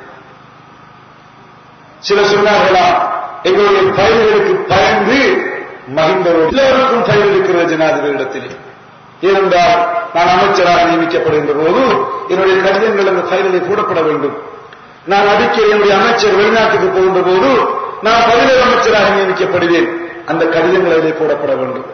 சில சொன்னார்களா, எங்களுடைய பயிர்களுக்கு பயந்து மஹிந்தரோடு எல்லோருக்கும் பயிர் இருக்கிற ஜனாதிபதியிடத்திலே. ஏனென்றால் நான் அமைச்சராக நியமிக்கப்படுகின்ற போது என்னுடைய கடிதங்கள் அந்த பயிரிலே போடப்பட வேண்டும். நான் அடிக்கடி என்னுடைய அமைச்சர் வெளிநாட்டுக்கு போகின்ற போது நான் பதினேழு அமைச்சராக நியமிக்கப்படுவேன். அந்த கடிதங்கள் அதிலே போடப்பட வேண்டும்.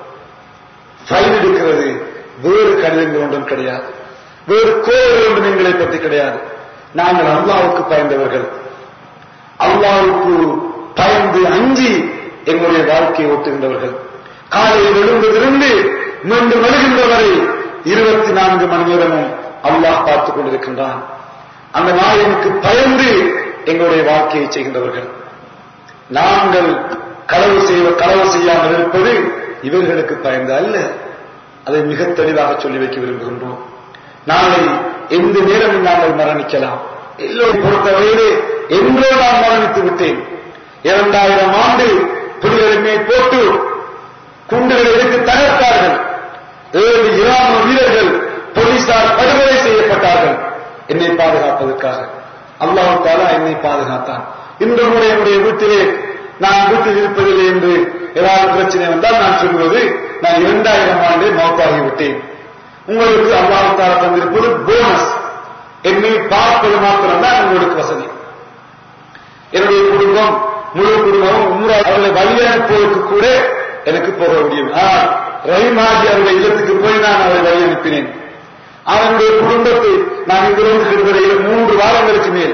ஃபைல் எடுக்கிறது வேறு கடிதங்கள் ஒன்றும் கிடையாது, வேறு கோவில் ஒன்றும் எங்களை பற்றி கிடையாது. நாங்கள் அல்லாஹ்வுக்கு பயந்தவர்கள், அல்லாஹ்வுக்கு பயந்து அஞ்சி எங்களுடைய வாழ்க்கையை ஓட்டுகின்றவர்கள். காலையில் எழுந்ததிலிருந்து மீண்டும் எழுகின்ற வரை இருபத்தி நான்கு மணி நேரமும் அல்லாஹ் பார்த்துக் கொண்டிருக்கின்றான். அந்த நாயனுக்கு பயந்து எங்களுடைய வாழ்க்கையை செய்கின்றவர்கள். நாங்கள் களவு செய்வ களவு செய்யாமல் இருப்பது இவர்களுக்கு பயந்து அல்ல. அதை மிக தெளிவாக சொல்லி வைக்க விரும்புகின்றோம். நாளை எந்த நேரமும் நாங்கள் மரணிக்கலாம். எல்லோரும் பொறுத்தவரையிலே என்றோ நான் மரணித்து விட்டேன். இரண்டாயிரம் ஆண்டு புலிகளின் போட்டு குண்டுகளை எடுத்து தகர்த்தார்கள். ஏழு இராணுவ வீரர்கள் போலீசார் படுகொலை செய்யப்பட்டார்கள். என்னை பாதுகாப்பதற்காக அல்லாஹ் தஆலா என்னை பாதுகாத்தான். இன்று கூட என்னுடைய வீட்டிலே நான் வீட்டில் இருப்பதில்லை என்று ஏதாவது பிரச்சனை வந்தால் நான் சொல்வது நான் இரண்டாயிரம் ஆண்டு மௌத்தாகிவிட்டேன். உங்களுக்கு அல்லாஹ் தஆலா தந்திருப்பது போனஸ். என்னை பார்ப்பது மாத்திரம்தான் உங்களுக்கு வசதி. என்னுடைய குடும்பம் முழு குடும்பமும் உம்ரா அவர்களை வழி அனுப்புவதற்கு கூட எனக்கு போக முடியும். ரஹீமாஜி அவருடைய இல்லத்துக்கு போய் நான் அவரை வழி அனுப்பினேன். அவனுடைய குடும்பத்தை நான் இங்கிருந்து விடுவதையில் மூன்று வாரங்களுக்கு மேல்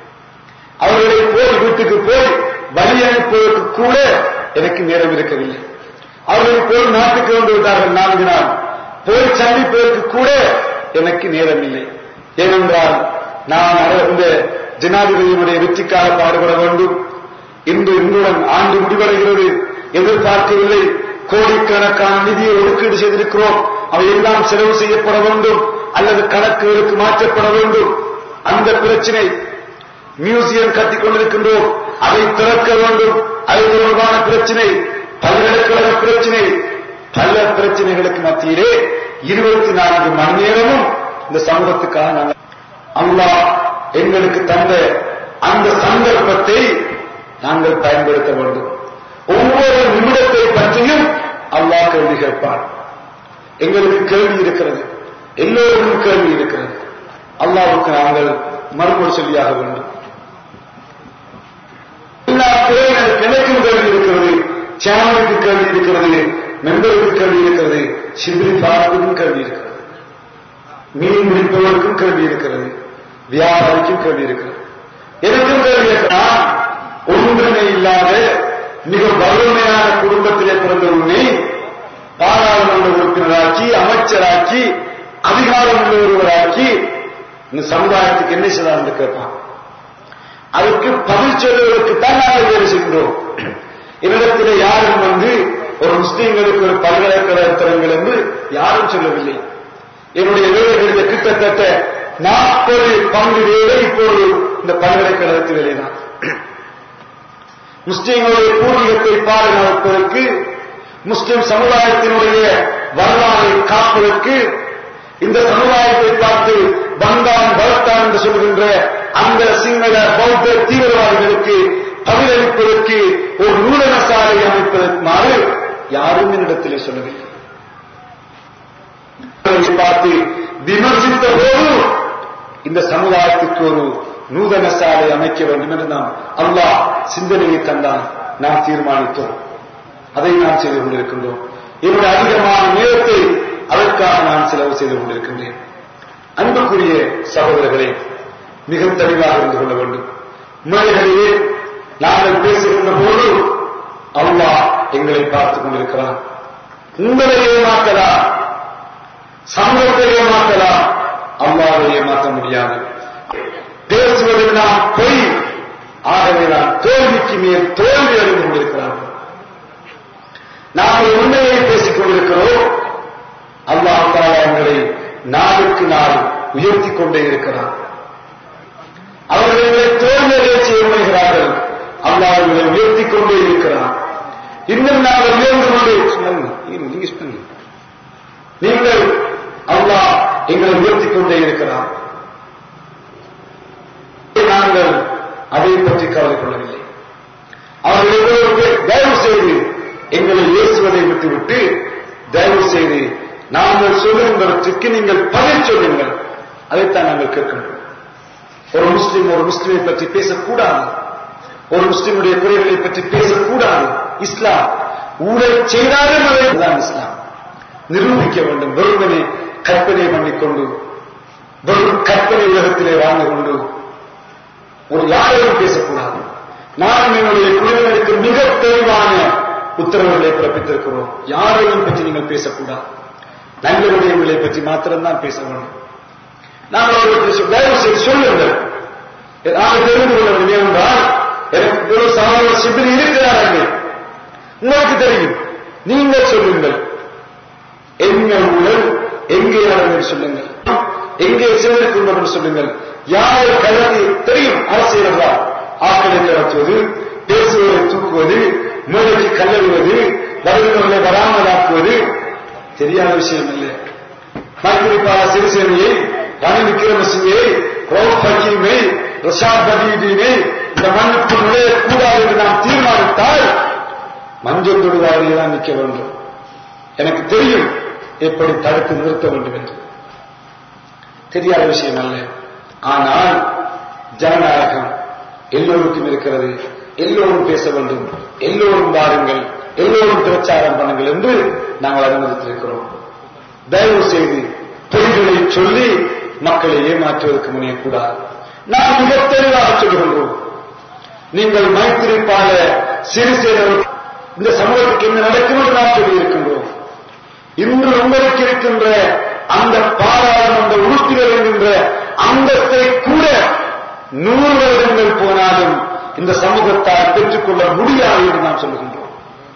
அவர்களை போய் வீட்டுக்கு போய் வழி அனுப்புவதற்கு கூட எனக்கு நேரம் இருக்கவில்லை. அவர்கள் போய் நாட்டுக்கு வந்து விட்டார்கள். நான்கு நாள் போய் சந்திப்பதற்கு கூட எனக்கு நேரம் இல்லை. ஏனென்றால் நான் இந்த ஜனாதிபதியினுடைய வெற்றிக்காக பாடுபட வேண்டும். இன்று இன்றுடன் ஆண்டு முடிவடைகிறது. எதிர்பார்க்கவில்லை. கோடிக்கணக்கான நிதியை ஒதுக்கீடு செய்திருக்கிறோம். அவை எல்லாம் செலவு செய்யப்பட வேண்டும் அல்லது கணக்குகளுக்கு மாற்றப்பட வேண்டும். அந்த பிரச்சனை மியூசியம் கட்டிக் கொண்டிருக்கின்றோம், அதை திறக்க வேண்டும். அது தொடர்பான பிரச்சனை, பல்கலைக்கழக பிரச்சனை, பல பிரச்சனைகளுக்கு மத்தியிலே இருபத்தி நான்கு மணி நேரமும் இந்த சமூகத்துக்காக நாங்கள் அல்லாஹ் எங்களுக்கு தந்த அந்த சந்தர்ப்பத்தை நாங்கள் பயன்படுத்த வேண்டும். ஒவ்வொரு நிமிடத்தை பற்றியும் அல்லாஹ் கேள்வி கேட்பார். எங்களுக்கு கேள்வி இருக்கிறது, எல்லோருக்கும் கேள்வி இருக்கிறது. அல்லாஹ்வுக்கு நாங்கள் மறுமொழி சொல்லியாக வேண்டும். எல்லா துறையினருக்கு எனக்கும் கேள்வி இருக்கிறது, சேனலுக்கு கேள்வி இருக்கிறது, மெம்பருக்கு கேள்வி இருக்கிறது, சிபிலி பாரத்துக்கும் கேள்வி இருக்கிறது, மீன் பிடிப்பவருக்கும் கேள்வி இருக்கிறது, வியாபாரிக்கும் கேள்வி இருக்கிறது, எனக்கும் கேள்வி இருக்கிறான். ஒன்றுமே இல்லாத மிக வறுமையான குடும்பத்திலே பிறந்த உன்னை பாராளுமன்ற உறுப்பினராக்கி, அமைச்சராக்கி, அதிகாரம் உள்ள ஒருவராக்கி இந்த சமுதாயத்துக்கு என்ன செய்தார் என்று கேட்பான். அதுக்கு பதில் சொல்வதற்குத்தான் நாங்கள் வேலை செய்கின்றோம். என்னிடத்திலே யாரும் வந்து ஒரு முஸ்லீம்களுக்கு ஒரு பல்கலைக்கழக திறங்கள் என்று யாரும் சொல்லவில்லை. என்னுடைய வேலைகளில் கிட்டத்தட்ட நாற்பது பங்கு வேலை இப்போது இந்த பல்கலைக்கழகத்து வேலைதான். முஸ்லீம்களுடைய பூர்வீகத்தை பாதுகாப்பதற்கு, முஸ்லிம் சமுதாயத்தினுடைய வரலாறை காப்பதற்கு, இந்த சமுதாயத்தை பார்த்து பந்தான் பலத்தான் என்று சொல்கின்ற அந்த சிங்கள பௌத்த தீவிரவாதிகளுக்கு பதிலளிப்பதற்கு ஒரு நூலக சாலை அமைப்பதற்குமாறு யாரும் என்னிடத்திலே சொல்லவில்லை. பார்த்து விமர்சித்த போது இந்த சமுதாயத்துக்கு ஒரு நூதன சாலை அமைக்க வேண்டும் என்று நாம் அல்லாஹ் சிந்தனையை தந்தான். நாம் தீர்மானித்தோம், அதை நாம் செய்து கொண்டிருக்கின்றோம். என்னுடைய அதிகமான நேரத்தை அதற்காக நான் செலவு செய்து கொண்டிருக்கின்றேன். அன்புக்குரிய சகோதரர்களே, மிக தெளிவாக இருந்து கொள்ள வேண்டும். மேலைகளிலே நாங்கள் பேசுகின்ற போது அல்லாஹ் எங்களை பார்த்துக் கொண்டிருக்கிறான். உங்களை ஏமாற்றலாம், சமூகத்தை ஏமாற்றலாம், அல்லாஹ்வை ஏமாற்ற முடியாது. பேசுவதில் நாம் பொய், ஆகவே நாம் தோல்விக்கு மேல் தோல்வி அடைந்து கொண்டிருக்கிறார்கள். நாங்கள் உண்மையை பேசிக் கொண்டிருக்கிறோம். அல்லாஹ் தஆலா எங்களை நாளுக்கு நாள் உயர்த்திக் கொண்டே இருக்கிறார். அவர்களை தோல்வியை செய்ய முனைகிறார்கள், அல்லாஹ் எங்களை உயர்த்திக் கொண்டே இருக்கிறார். இன்னும் நாங்கள் உயர்ந்து கொண்டே நீங்கள் அல்லாஹ் எங்களை உயர்த்திக் கொண்டே இருக்கிறார். நாங்கள் அதை பற்றி கவலை கொள்ளவில்லை. அவர்கள் தயவு செய்து எங்களை ஏசுவதை விட்டுவிட்டு தயவு செய்து நாங்கள் சொல்லுகின்றவற்றுக்கு நீங்கள் பதில் சொல்லுங்கள். அதைத்தான் நாங்கள் கேட்கின்றோம். ஒரு முஸ்லிம் ஒரு முஸ்லிமை பற்றி பேசக்கூடாது, ஒரு முஸ்லிமுடைய குறைகளை பற்றி பேசக்கூடாது. இஸ்லாம் ஊழல் செய்தாலும் அதுதான் இஸ்லாம் நிரூபிக்க வேண்டும். வெறுமனே கற்பனை பண்ணிக்கொண்டு வெறும் கற்பனை உலகத்திலே வாழ்ந்து கொண்டு ஒரு யாரையும் பேசக்கூடாது. நாம் என்னுடைய குழுவினருக்கு மிக தெளிவான உத்தரவுகளை பிறப்பித்திருக்கிறோம். யாரையும் பற்றி நீங்கள் பேசக்கூடாது, நல்ல விடயங்களை பற்றி மாத்திரம்தான் பேச வேண்டும். நாங்கள் அவர்களுக்கு தயவு செய்து சொல்லுங்கள், நாங்கள் தெரிந்து கொள்ள வேண்டும். என்றால் எனக்கு ஒரு சகோதர சிபிரி இருக்கிறார்கள், உங்களுக்கு தெரியும், நீங்கள் சொல்லுங்கள். எங்கே ஊழல் எங்கே நடந்தது சொல்லுங்கள், எங்கே சேர்ந்து கொண்டவர் சொல்லுங்கள். யாரை கலந்து தெரியும் அரசியல் தான் ஆக்களை கடத்துவது, பேசுவதை தூக்குவது, மேடைக்கு கல்லறிவது, வருகிறவர்களை வராமலாக்குவது தெரியாத விஷயம் இல்லை. மைத்திரிபால சிறிசேனையை, ரணில் விக்ரமசிங்கை, ரவுப் ஹக்கீமை, ரஷாத் பதீதீனை இந்த மண்ணுக்கு நுழையக்கூடாது என்று நாம் தீர்மானித்தால் மஞ்சள் தொடுவாரியை தான் நிற்க வேண்டும். எனக்கு தெரியும் எப்படி தடுத்து நிறுத்த வேண்டும் என்று. தெரியாத விஷயம் அல்ல. ஆனால் ஜனநாயகம் எல்லோருக்கும் இருக்கிறது. எல்லோரும் பேச வேண்டும், எல்லோரும் வாருங்கள், எல்லோரும் பிரச்சாரம் பண்ணுங்கள் என்று நாங்கள் அனுமதித்திருக்கிறோம். தயவு செய்து பொய்களை சொல்லி மக்களை ஏமாற்றுவதற்கு முனையக்கூடாது. நாம் மிக தெளிவாக சொல்லுகின்றோம். நீங்கள் மைத்திரிபால சிறிசேன இந்த சமூகத்துக்கு என்ன நடக்கும் என்று நாம் சொல்லி இருக்கின்றோம். இன்று உங்களுக்கு இருக்கின்ற அந்த பாராளுமன்ற உறுப்பினர் என்கின்ற அந்தத்தை கூட நூறு வருடங்கள் போனாலும் இந்த சமூகத்தால் பெற்றுக் கொள்ள முடியாது என்று நாம் சொல்லுகின்றோம்.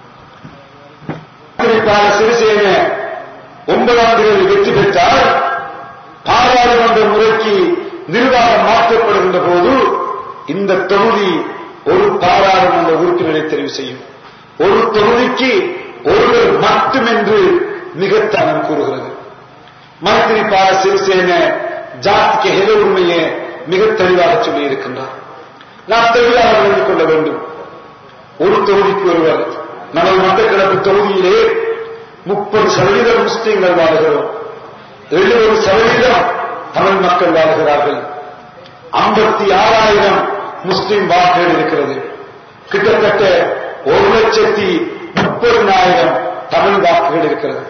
மைத்திரிபால சிறிசேன ஒன்பதாம் தேதி வெற்றி பெற்றால் பாராளுமன்ற முறைக்கு நிர்வாகம் மாற்றப்படுகின்ற போது இந்த தொகுதி ஒரு பாராளுமன்ற உறுப்பினரை தெரிவு செய்யும். ஒரு தொகுதிக்கு ஒருவர் மட்டுமென்று மிகத்தனம் கூறுகிறது. மைத்திரிபால சிறிசேன ஜாத்திக்கு ஹெல உண்மையை மிக தெளிவாக சொல்லி இருக்கின்றார். நாம் தெளிவாக விளங்கிக் கொள்ள வேண்டும். ஒரு தொகுதிக்கு ஒருவர். நமது மட்டக்களப்பு தொகுதியிலே முப்பது சதவீதம் முஸ்லீம்கள் வாழ்கிறோம், எழுபது சதவீதம் தமிழ் மக்கள் வாழ்கிறார்கள். ஐம்பத்தி ஆறாயிரம் முஸ்லீம் வாக்குகள் இருக்கிறது. கிட்டத்தட்ட ஒரு லட்சத்தி முப்பதினாயிரம் தமிழ் வாக்குகள் இருக்கிறது.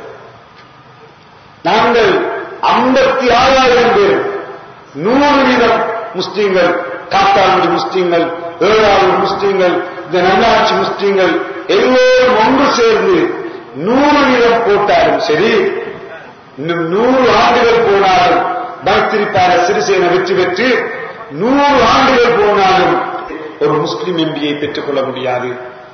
நாங்கள் ஐம்பத்தி ஆறாயிரம் பேர், நூறு வீதம் முஸ்லீம்கள், காத்தாங்குடி முஸ்லீம்கள், ஏழாவது முஸ்லீம்கள், இந்த நல்லாட்சி முஸ்லீம்கள் எல்லோரும் ஒன்று சேர்ந்து நூறு வீதம் போட்டாலும் சரி, இன்னும் நூறு ஆண்டுகள் போனாலும் மைத்திரிபால சிறிசேன வெற்றி பெற்று நூறு ஆண்டுகள் போனாலும் ஒரு முஸ்லிம் எம்பியை பெற்றுக் கொள்ள முடியாது,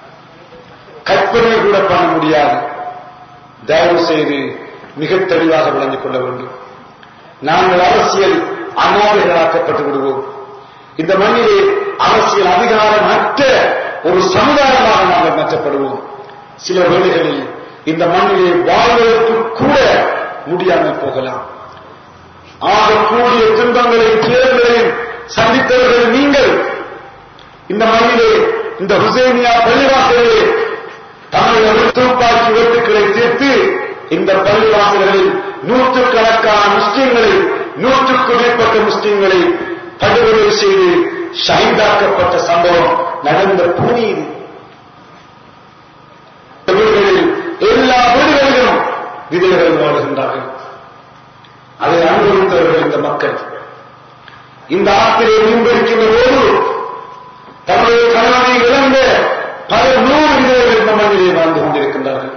கற்பனை கூட பண்ண முடியாது. தயவு செய்து மிக தெளிவாக விளங்கிக் கொள்ள வேண்டும். நாங்கள் அரசியல் அநாதைகளாக்கப்பட்டு விடுவோம். இந்த மண்ணிலே அரசியல் அதிகாரம் அற்ற ஒரு சமுதாயமாக நாங்கள் மாற்றப்படுவோம். சில வேளைகளில் இந்த மண்ணிலே வாழ்வதற்கு கூட முடியாமல் போகலாம். ஆகக்கூடிய துன்பங்களையும் துயரங்களையும் சந்தித்தவர்கள் நீங்கள். இந்த மண்ணிலே இந்த ஹுசைனியா பள்ளிவாசலிலே தமிழக துப்பாக்கி வெட்டுக்களை தீர்த்து இந்த பள்ளிவாசல்களில் நூற்றுக்கணக்கான முஸ்லீம்களை, நூற்றுக்கு மேற்பட்ட முஸ்லீம்களை படுகொலை செய்து ஷஹீதாக்கப்பட்ட சம்பவம் நடந்த பூமி இது. வீடுகளில் எல்லா வீடுகளிலும் விதவைகள் வாழ்கின்றார்கள். அதை அனுபவித்தவர்கள் இந்த மக்கள். இந்த ஆற்றிலே மீன்பிடிக்கின்ற போது தங்களுடைய கணவனை இழந்த பல நூறு விதவைகள் இந்த மண்ணிலே வாழ்ந்து கொண்டிருக்கின்றார்கள்.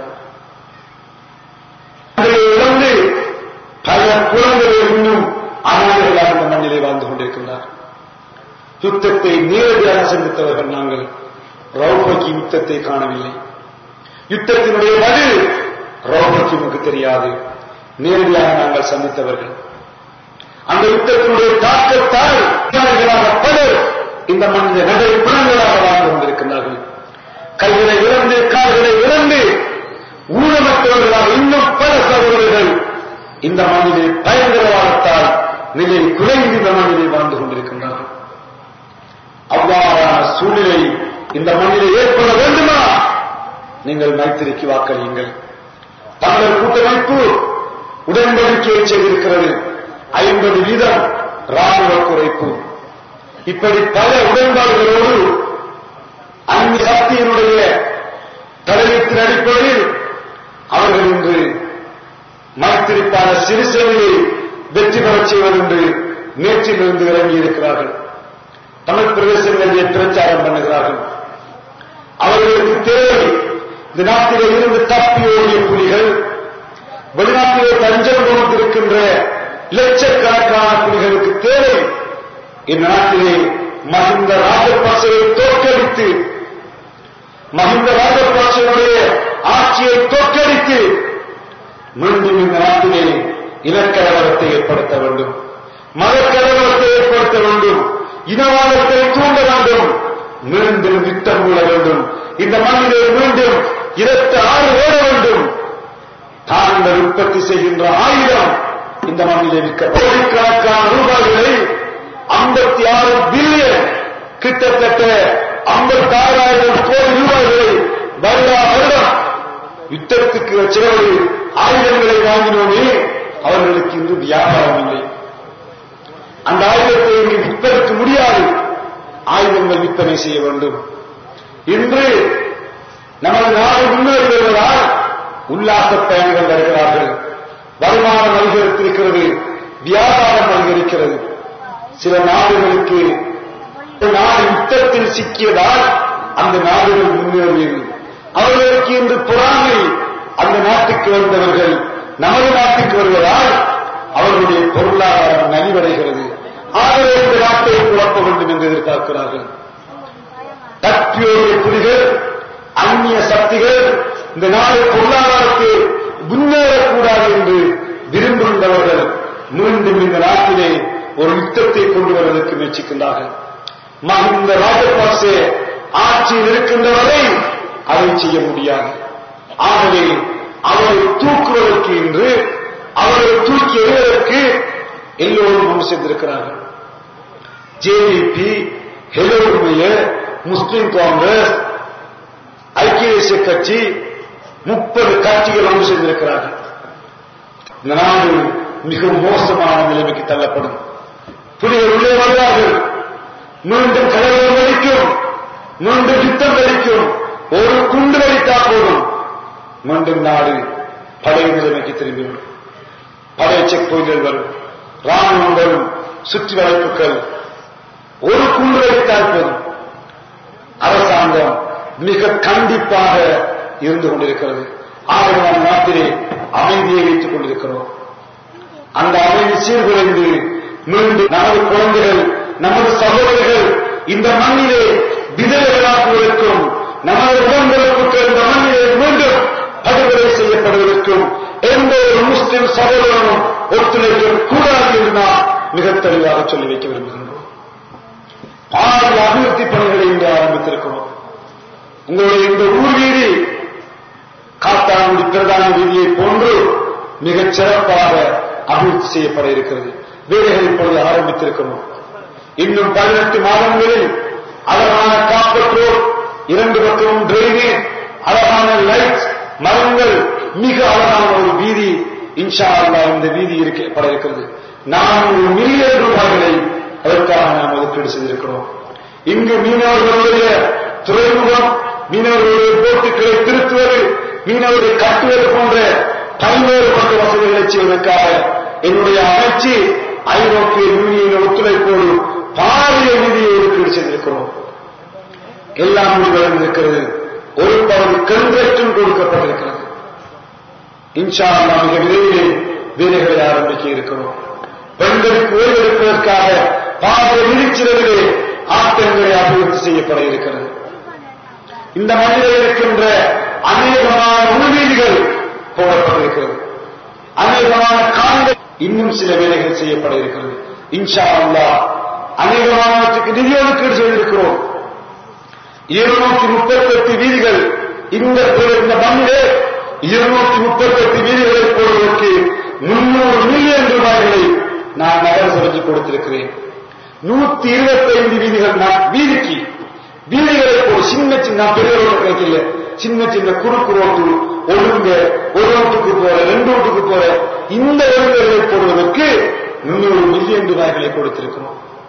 இழந்து பல குழந்தைகள் இன்னும் அனாதைகளாக இந்த மண்ணிலே வாழ்ந்து கொண்டிருக்கின்றார்கள். யுத்தத்தை நேரடியாக சந்தித்தவர்கள் நாங்கள். ரவுபக்கி யுத்தத்தை காணவில்லை. யுத்தத்தினுடைய பதில் ரவுபக்கிமுக்கு தெரியாது. நேரடியாக நாங்கள் சந்தித்தவர்கள். அந்த யுத்தத்தினுடைய தாக்கத்தால் பலர் இந்த மனித நடை குணங்களாக வாழ்ந்து கொண்டிருக்கிறார்கள். கைகளை இழந்து கால்களை இழந்து ஊனமற்றவர்களாக இன்னும் பல சகோதரர்கள் இந்த மண்ணிலே பயங்கரவாதத்தால் நிலை குறைந்து இந்த மண்ணிலே வாழ்ந்து கொண்டிருக்கின்றார்கள். அவ்வாறான சூழ்நிலை இந்த மண்ணிலே ஏற்பட வேண்டுமா? நீங்கள் மைத்திரிக்கு வாக்களியுங்கள். தமிழர் கூட்டமைப்பு உடன்படிக்கையை செய்திருக்கிறது. ஐம்பது வீதம் ராணுவ குறைப்பு, இப்படி பல உடன்பாடுகளோடு அந்நிய சக்தியினுடைய தலையீட்டின் அடிப்படையில் அவர்கள் இன்று மைத்திரிப்பான சிறிசேனையை வெற்றி பெறச் செய்வது என்று நேற்றிலிருந்து இறங்கியிருக்கிறார்கள். தமிழ் பிரதேசங்களிலே பிரச்சாரம் பண்ணுகிறார்கள். அவர்களுக்கு தேவை இந்த நாட்டிலே இருந்து தப்பி ஓடிய புலிகள், வெளிநாட்டிலே தஞ்சம் கொடுத்திருக்கின்ற லட்சக்கணக்கான புலிகளுக்கு தேவை இந்த நாட்டிலே மஹிந்த ராஜபக்சவை தோற்கடித்து, மஹிந்த ராஜபக்சனுடைய ஆட்சியை தோற்கடித்து மீண்டும் இந்த நாட்டிலே இனக்கலவரத்தை ஏற்படுத்த வேண்டும், மதக்கலவரத்தை ஏற்படுத்த வேண்டும், இனவாதத்தை தூண்ட வேண்டும், மீண்டும் யுத்தம் கொள்ள வேண்டும், இந்த மண்ணிலே மீண்டும் இரத்த ஆறு ஓட வேண்டும். தாங்கள் உற்பத்தி செய்கின்ற ஆயுதம் இந்த மண்ணிலே விற்க கோடிக்கணக்கான ரூபாய்களை ஐம்பத்தி ஆறு பில்லியன் கிட்டத்தட்ட ஐம்பத்தி ஆறாயிரம் கோடி ரூபாய்களை வருடா வருடம் யுத்தத்துக்கு செலவு ஆயுதங்களை வாங்கினோமே அவர்களுக்கு இன்று வியாபாரம் இல்லை. அந்த ஆயுதத்தை இங்கு விற்பதற்கு முடியாது. ஆயுதங்கள் விற்பனை செய்ய வேண்டும். இன்று நமது நாடு முன்னேறி வருவதால் உல்லாச பயணிகள் வருகிறார்கள், வருமானம் அதிகரித்திருக்கிறது, வியாபாரம் அதிகரிக்கிறது. சில நாடுகளுக்கு நாடு யுத்தத்தில் சிக்கியதால் அந்த நாடுகள் முன்னேறியது. அவர்களுக்கு இன்று பொறாமை அந்த நாட்டுக்கு வந்தவர்கள் நமது நாட்டுக்கு வருவதால் அவர்களுடைய பொருளாதாரம் நலிவடைகிறது. ஆகவே இந்த நாட்டை குழப்ப வேண்டும் என்று எதிர்பார்க்கிறார்கள். தப்பியோடைய புலிகள், அந்நிய சக்திகள் இந்த நாடு பொருளாதாரத்தை முன்னேறக்கூடாது என்று விரும்புகின்றவர்கள் மீண்டும் இந்த நாட்டிலே ஒரு யுத்தத்தை கொண்டு வருவதற்கு முயற்சிக்கின்றார்கள். மஹிந்த ராஜபக்சே ஆட்சியில் இருக்கின்றவரை அதை செய்ய முடியாது. ஆகவே அவரை தூக்குவதற்கு இன்று அவரை தூக்கி எறிவதற்கு எல்லோரும் முன் சென்றிருக்கிறார்கள். ஜேவிபி, ஹெலோருமைய, முஸ்லிம் காங்கிரஸ், ஐக்கிய தேசிய கட்சி, முப்பது கட்சிகள் ஒன்று சென்றிருக்கிறார்கள். இந்த நாடு மிக மோசமான நிலைமைக்கு தள்ளப்படும். புலிகள் உள்ளே வருவார்கள், மீண்டும் கலவரம் வெடிக்கும், மீண்டும் யுத்தம் வெடிக்கும். ஒரு குண்டு வெடித்தா போதும் மீண்டும் நாடு பழைய நிலைமைக்கு திரும்பிவிடும். பழைய செக் பாயிண்ட்கள் வரும், ராணுவம் வரும், சுற்றி வளைப்புகள். ஒரு குண்டு வெடித்தால் போதும். அரசாங்கம் மிக கண்டிப்பாக இருந்து கொண்டிருக்கிறது. ஆகவே நம் நாட்டிலே அமைதியை வைத்துக் கொண்டிருக்கிறோம். அந்த அமைதி சீர்குலைந்து மீண்டும் நமது குழந்தைகள், நமது சகோதரர்கள் இந்த மண்ணிலே விதவைகளாக்குவதற்கும், நமது உடன்பிறப்புக்கு இந்த மண்ணிலே மீண்டும் படுகொலை செய்யப்படுவதற்கும் எந்த ஒரு முஸ்லிம் சகோதரனும் ஒத்துழைக்க கூடாது என்று நாம் மிக தெளிவாக சொல்லி வைக்க விரும்புகின்றோம். ஆறு அபிவிருத்தி பணிகளை இன்று ஆரம்பித்திருக்கிறோம். உங்களுடைய இந்த ஊர் வீதி காத்தாங்குடி பிரதான வீதியை போன்று மிகச் சிறப்பாக அபிவிருத்தி செய்யப்பட இருக்கிறது. வேலைகள் இப்பொழுது ஆரம்பித்திருக்கிறோம். இன்னும் பதினெட்டு மாதங்களில் அழகான காப்பற்றோர், இரண்டு பக்கமும் டிரைனேஜ், அழகான லைட், மரங்கள், மிக அழகான ஒரு வீதி இன்ஷா அல்லாஹ் இந்த வீதி இருக்கப்பட இருக்கிறது. நான்கு மில்லியன் ரூபாய்களை அதற்காக நாம் ஒதுக்கீடு செய்திருக்கிறோம். இங்கு மீனவர்களுடைய துறைமுகம், மீனவர்களுடைய போட்டுக்களை திருத்துவது, மீனவர்களை கட்டுவது போன்ற பல்வேறு பக்க வசதிகளை செய்வதற்காக என்னுடைய அமைச்சு ஐரோப்பிய யூனியன் ஒத்துழைப்போடு பாரிய நிதியை ஒதுக்கீடு செய்திருக்கிறோம். எல்லாம் முடிவுகள் இருக்கிறது. ஒரு பகுதி கன்ட்ராக்டும் கொடுக்கப்பட்டிருக்கிறது. இன்ஷா அல்லாஹ் மிக விரைவில் வேலைகளை ஆரம்பிக்க இருக்கிறோம். பெண்களுக்கு ஓய்வெடுப்பதற்காக பாரிய நிதிச்சிறவிலே ஆட்டங்களை அபிவிருத்தி செய்யப்பட இருக்கிறது. இந்த மண்ணில் இருக்கின்ற அநேகமான உள்வீதிகள் போடப்பட்டிருக்கிறது. அநேகமான காண்கள் இன்னும் சில வேலைகள் செய்யப்பட இருக்கிறது. இன்ஷா அல்லாஹ் அநேகமானவற்றுக்கு நிதி ஒதுக்கீடு செய்திருக்கிறோம். இருநூற்றி முப்பத்தி எட்டு வீதிகள் இந்த இந்த மண்ணிலே இருநூற்றி முப்பத்தி எட்டு வீதிகளை போடுவதற்கு முன்னூறு மில்லியன் ரூபாய்களை நான் நகர சபைக்கு கொடுத்திருக்கிறேன். நூத்தி இருபத்தி ஐந்து வீதிகள் வீதிக்கு வீதிகளை போடு, சின்ன சின்ன பெரிய ரோடு கிடைக்கல, சின்ன சின்ன குறுக்கு ரோட்டு, ஒழுங்க ஒரு ரோட்டுக்கு போற, ரெண்டு ரோட்டுக்கு போற இந்த ஒழுங்குகளை போடுவதற்கு முன்னூறு மில்லியன் ரூபாய்களை கொடுத்திருக்கிறோம்.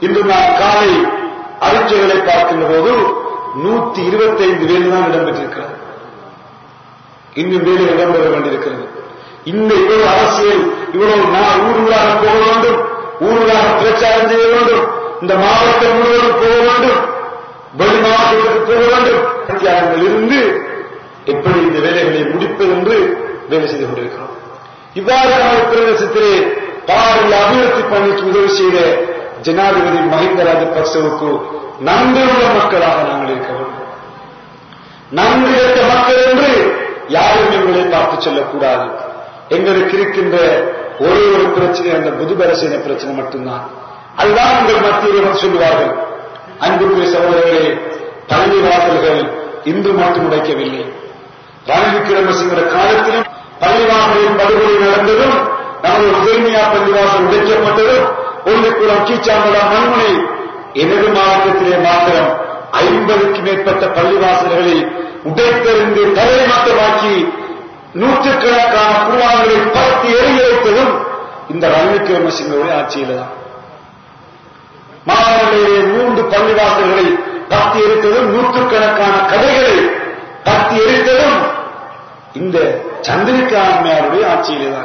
இன்று நான் காலை அறிக்கைகளை பார்க்கின்ற போது நூத்தி இருபத்தி ஐந்து வேலை தான் இடம்பெற்றிருக்கிறது. இன்னும் வேலை இடம்பெற வேண்டியிருக்கிறது. இந்த இவ்வளவு அரசியல், இவ்வளவு நான் ஊர்களாக போக வேண்டும், ஊர்களாக பிரச்சாரம் செய்ய வேண்டும், இந்த மாவட்டம் முழுவதும் போக வேண்டும், வெளி மாவட்டத்திற்கு போக வேண்டும், பிரச்சாரங்கள் இருந்து எப்படி இந்த வேலைகளை முடிப்பது என்று வேலை செய்து கொண்டிருக்கிறோம். இவ்வாறு நமது பிரதேசத்திலே பாரிய அபிவிருத்தி பணிக்கு உதவி செய்த ஜனாதிபதி மஹிந்த ராஜபக்சவுக்கு நன்றியுள்ள மக்களாக நாங்கள் இருக்க வேண்டும். நன்றி என்ற மக்கள் என்று யாரும் எங்களை பார்த்து சொல்லக்கூடாது. எங்களுக்கு இருக்கின்ற ஒரே ஒரு பிரச்சனை அந்த புதுபரசேன பிரச்சனை மட்டும்தான். அதுதான் உங்கள் மத்தியில் சொல்லுவார்கள். அன்புக்குரிய சகோதரர்களே, பள்ளி வாசல்கள் இன்று மட்டும் உடைக்கவில்லை. ரணில் விக்ரமசிங்க காலத்திலும் பள்ளிவாசலின் படுகொலை நடந்ததும், நமது உதர்மியா பள்ளிவாசல் உடைக்கப்பட்டதும், ஒன்றுக்குளம் கீச்சாம்பலம் மண்முனை எனது மாவட்டத்திலே மாத்திரம் ஐம்பதுக்கு மேற்பட்ட பள்ளிவாசல்களை உடைத்தெறிந்து தலைமட்டமாக்கி நூற்றுக்கணக்கான குருவான்களை பரத்தி எறிய வைத்ததும் இந்த ரணில் விக்ரமசிங்கவுடைய ஆட்சியில தான். மாநிலையிலே மூன்று பள்ளிவாசல்களை பத்தி எரித்ததும், நூற்றுக்கணக்கான கதைகளை பத்தி எரித்ததும் இந்த சந்திரிகா அம்மையாருடைய ஆட்சியிலே தான்.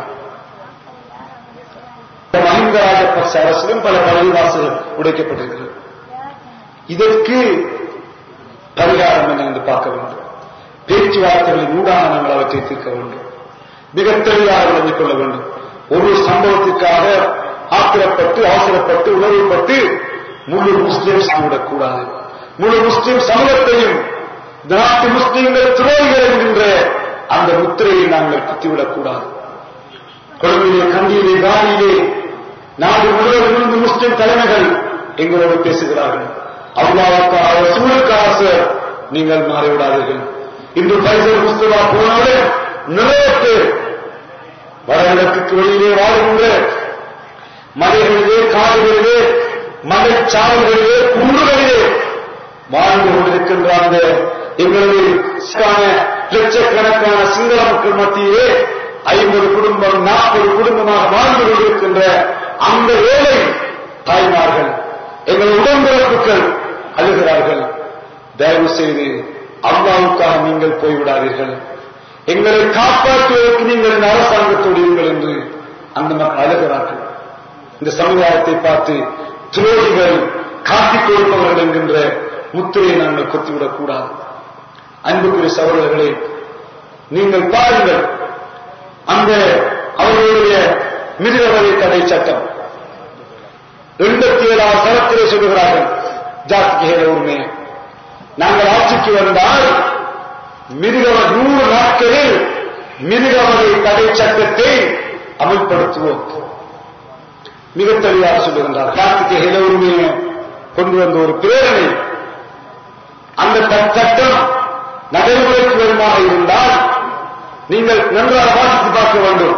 மஹிந்த ராஜபக்ச அரசிலும் பல பள்ளிவாசல்கள் உடைக்கப்பட்டிருக்கிறது. இதற்கு பரிகாரம் என்ன என்று பார்க்க வேண்டும். பேச்சுவார்த்தைகளின் ஊடாக நாங்கள் அவற்றை தீர்க்க வேண்டும். மிக தெளிவாக விளங்கிக் கொள்ள வேண்டும். ஒரு சம்பவத்திற்காக ஆத்திரப்பட்டு அவசரப்பட்டு உணர்வுப்பட்டு முழு முஸ்லிம் விடக்கூடாது. முழு முஸ்லிம் சமூகத்தையும் நாட்டு முஸ்லிம்கள் துரோகிகள் என்கின்ற அந்த முத்திரையை நாங்கள் குத்திவிடக்கூடாது. கொழும்பிலே, கண்டியிலே, காலியிலே நாடு முழுவதும் இருந்து முஸ்லிம் தலைமைகள் எங்களோடு பேசுகிறார்கள். அல்லாஹ்வுக்காக, ரசூலுக்காக நீங்கள் மாறிவிடாதீர்கள். இன்று பைசல் முஸ்தபா போனாலே நிறைய பேர் வடகிழக்கு வெளியிலே வாழ்கின்ற மலைகளிலே, காடுகளிலே, மலைச்சாலைகளிலே, குன்றுகளிலே வாழ்ந்து கொண்டிருக்கின்ற அந்த எங்களது லட்சக்கணக்கான சிங்கள மக்கள் மத்தியிலே ஐம்பது குடும்பம் நாற்பது குடும்பமாக வாழ்ந்து கொண்டிருக்கின்ற அந்த வேலை தாய்மார்கள், எங்கள் உடன்பிறப்புகள் அழுகிறார்கள். தயவு செய்து அல்லாஹ்வுக்காக நீங்கள் போய்விடாதீர்கள். எங்களை காப்பாற்றுவதற்கு நீங்கள் இந்த அரசாங்கத்தோடு இருங்கள் என்று அந்த மக்கள் அழுகிறார்கள். இந்த சமுதாயத்தை பார்த்து துரோகிகள், காட்டிக் கொடுப்பவர்கள் என்கின்ற முத்திரையை நாங்கள் கொத்திவிடக் கூடாது. அன்புக்குரிய சகோதரர்களே, நீங்கள் பாருங்கள், அந்த அவர்களுடைய மிருகவதை தடை சட்டம் எண்பத்தி ஏழாவது சரத்திலே சொல்லுகிறார்கள். ஜாத்திகேல உரிமை நாங்கள் ஆட்சிக்கு வந்தால் மிருகவ நூறு நாட்களில் மிருகவதை தடை சட்டத்தை அமல்படுத்துவோம். மிக தெளிவாக சொல்லுகின்றார். ஜாத்திகேல உரிமையை கொண்டு வந்த ஒரு பிரேரணை, அந்த சட்டம் நடைமுறைக்கு வருமாக இருந்தால் நீங்கள் நன்றாக வாசித்து பார்க்க வேண்டும்.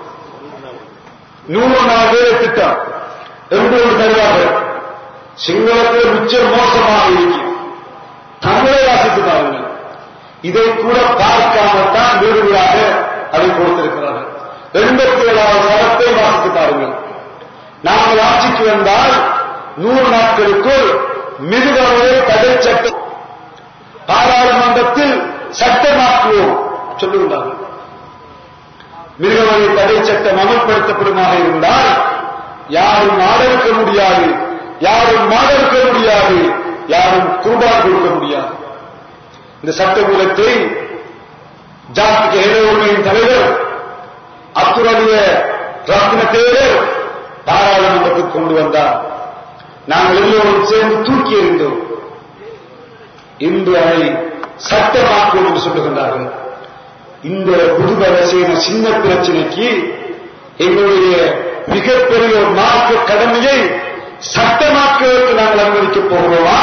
நூறு நாள் வேலை திட்டம் என்று ஒரு தருவார்கள். சிங்களத்தில் மிச்ச மோசமாக இருக்கும். தமிழை வாசித்து பாருங்கள். இதை கூட பார்க்காமத்தான் வீடுகளாக அதை கொடுத்திருக்கிறார்கள். எண்பத்தி ஏழாவது சட்டத்தை வாசித்து பாருங்கள். நாங்கள் ஆட்சிக்கு வந்தால் நூறு நாட்களுக்குள் மிருகவதை தடை சட்டம் பாராளுமன்றத்தில் சட்டமாக்குவோம் சொல்லுகிறார்கள். மிருகவதை தடை சட்டம் அமல்படுத்தப்படுமாக இருந்தால் யாரும் ஆதரிக்க முடியாது, யாரும் மாதரிக்க முடியாது, யாரும் குர்பான் கொடுக்க முடியாது. இந்த சட்டமூலத்தை ஜாத்திக இளைஞர்களின் தலைவர் அத்துரலிய ரத்ன தேவர் பாராளுமன்றத்துக்கு கொண்டு வந்தார். நாங்கள் எல்லோரும் சேர்ந்து தூக்கி எறிந்தோம். இன்று அதை சட்டமாக்குவோம் என்று சொல்லுகின்றார்கள். இந்த புதுபரசேன சின்ன பிரச்சனைக்கு எங்களுடைய மிகப்பெரிய ஒரு மார்க்க கடமையை சட்டமாக்குவதற்கு நாங்கள் அனுமதிக்கப் போகிறோமா?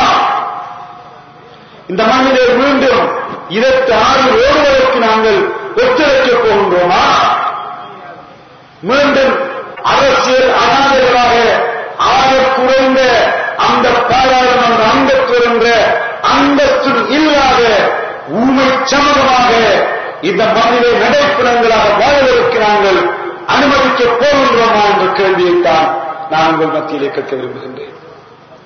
இந்த மண்ணிலே மீண்டும் இருபத்தி ஆறு ஓடுவதற்கு நாங்கள் ஒத்துழைக்கப் போகின்றோமா? மீண்டும் அரசியல் அனாதைகளாக ஆக குறைந்த அந்த பாராளுமன்ற அந்தஸ்து என்ற அந்தஸ்து இல்லாத ஊமை சமூகமாக இந்த மண்ணிலே நடைப்பிடங்களாக வாழ்வதற்கு நாங்கள் அனுமதிக்கப் போகின்றோமா என்ற கேள்வியைத்தான் நான் உங்கள் மத்தியிலே கேட்க விரும்புகின்றேன்.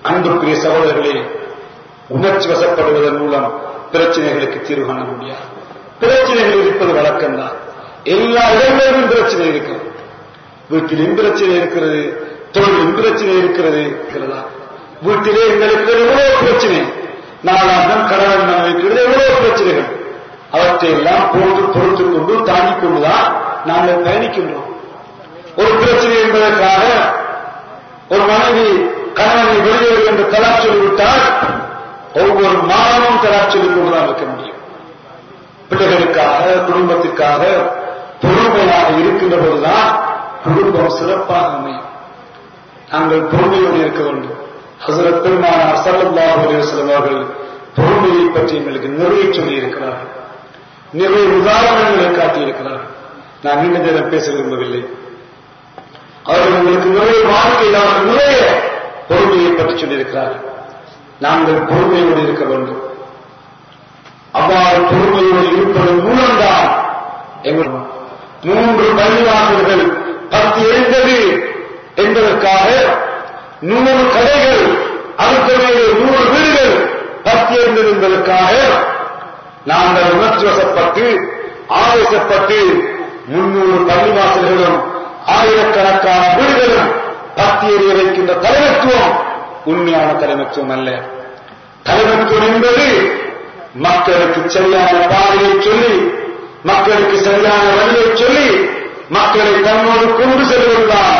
அன்புக்குரிய சகோதரர்களே, உணர்ச்சி வசப்படுவதன் மூலம் பிரச்சனைகளுக்கு தீர்வு காண முடியாது. பிரச்சனைகள் இருப்பது வழக்கம்தான். எல்லா இடங்களிலும் பிரச்சனை இருக்கிறது. வீட்டிலும் பிரச்சனை இருக்கிறது, தொழிலும் பிரச்சனை இருக்கிறது. வீட்டிலே எங்களுக்கு எவ்வளவு பிரச்சனை, நாளாந்தம் கடவுள் நாம் வைக்கிறது எவ்வளவு பிரச்சனைகள். அவற்றையெல்லாம் போட்டு பொறுத்துக் கொண்டு தாங்கிக் கொண்டுதான் நாங்கள் பயணிக்கின்றோம். ஒரு பிரச்சனை என்பதற்காக ஒரு மனைவி கணவனை வெளியேறு என்று தலா சொல்லிவிட்டால் ஒவ்வொரு மாதமும் தலா சொல்லிக் கொண்டுதான் இருக்க முடியும். பிள்ளைகளுக்காக, குடும்பத்திற்காக பொறுமையாக இருக்கின்ற போதுதான் குடும்பம் சிறப்பாக அமையும். நாங்கள் பொறுமையோடு இருக்க வேண்டும். ஹஸரத் பெருமானார் ஸல்லல்லாஹு அலைஹி வஸல்லம் அவர்கள் பொறுமையை பற்றி எங்களுக்கு நிறைய சொல்லி இருக்கிறார்கள், நிறைய உதாரணங்களை காட்டியிருக்கிறார்கள். நான் நீண்ட நேரம் பேச விரும்பவில்லை. அவர்கள் உங்களுக்கு நிறைய வாழ்க்கையில் அவர்கள் நிறைய பொறுமையை பற்றி சொல்லியிருக்கிறார்கள். நாங்கள் பொறுமையோடு இருக்க வேண்டும். அவ்வாறு பொறுமையோடு இருப்பதன் மூலம்தான் எங்கள் மூன்று பள்ளிவாசல்கள் பத்து எழுந்தது என்பதற்காக நூறு கடைகள், அதுக்கு மேலே நூறு வீடுகள் பத்து எழுந்தது என்பதற்காக நாங்கள் உணர்ச்சி வசப்பட்டு ஆவேசப்பட்டு முன்னூறு பள்ளிவாசல்களும் ஆயிரக்கணக்கான வீடுகளும் பத்து எறிய வைக்கின்ற தலைமைத்துவம் உண்மையான தலைமைத்துவம் அல்ல. தலைமைத்துவம் என்பது மக்களுக்கு சரியான பாதையை சொல்லி, மக்களுக்கு சரியான வழியை சொல்லி, மக்களை தன்னோடு கொண்டு செல்வதுதான்.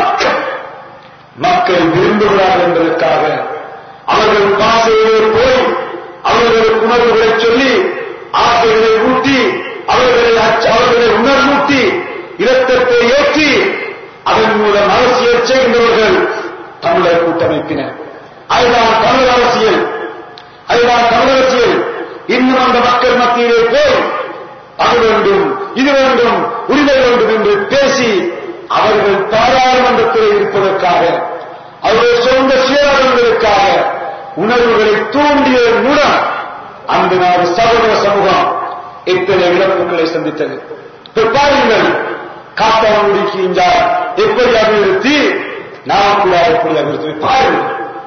மக்கள் விரும்புகிறார்கள் என்பதற்காக அவர்கள் பாசையிலே போய் அவர்களுக்கு உணர்வுகளை சொல்லி, ஆசைகளை ஊட்டி, அவர்களை அவர்களை உணர்வூட்டி, இரத்தத்தை ஏற்றி அதன் மூலம் அரசியல் செய்கின்றவர்கள் தமிழர் கூட்டமைப்பினர். அதுதான் தமிழ் அரசியல், அதுதான் தமிழ் அரசியல். இன்னும் அந்த மக்கள் மத்தியிலே போய் அது வேண்டும், இது வேண்டும், உரிமை வேண்டும் என்று பேசி அவர்கள் பாராளுமன்றத்தில் இருப்பதற்காக, அவர்கள் சொந்த சுயநலங்களுக்காக உணர்வுகளை தூண்டிய மூலம் அந்த நாடு சகோதர சமூகம் எத்தனை இழப்புகளை சந்தித்தது. பாருங்கள், காத்தாங்குடிக்கு இஞ்சால் எப்படி அபிவிருத்தி, நாம் கூட எப்படி அபிவிருத்தி பாருங்கள்.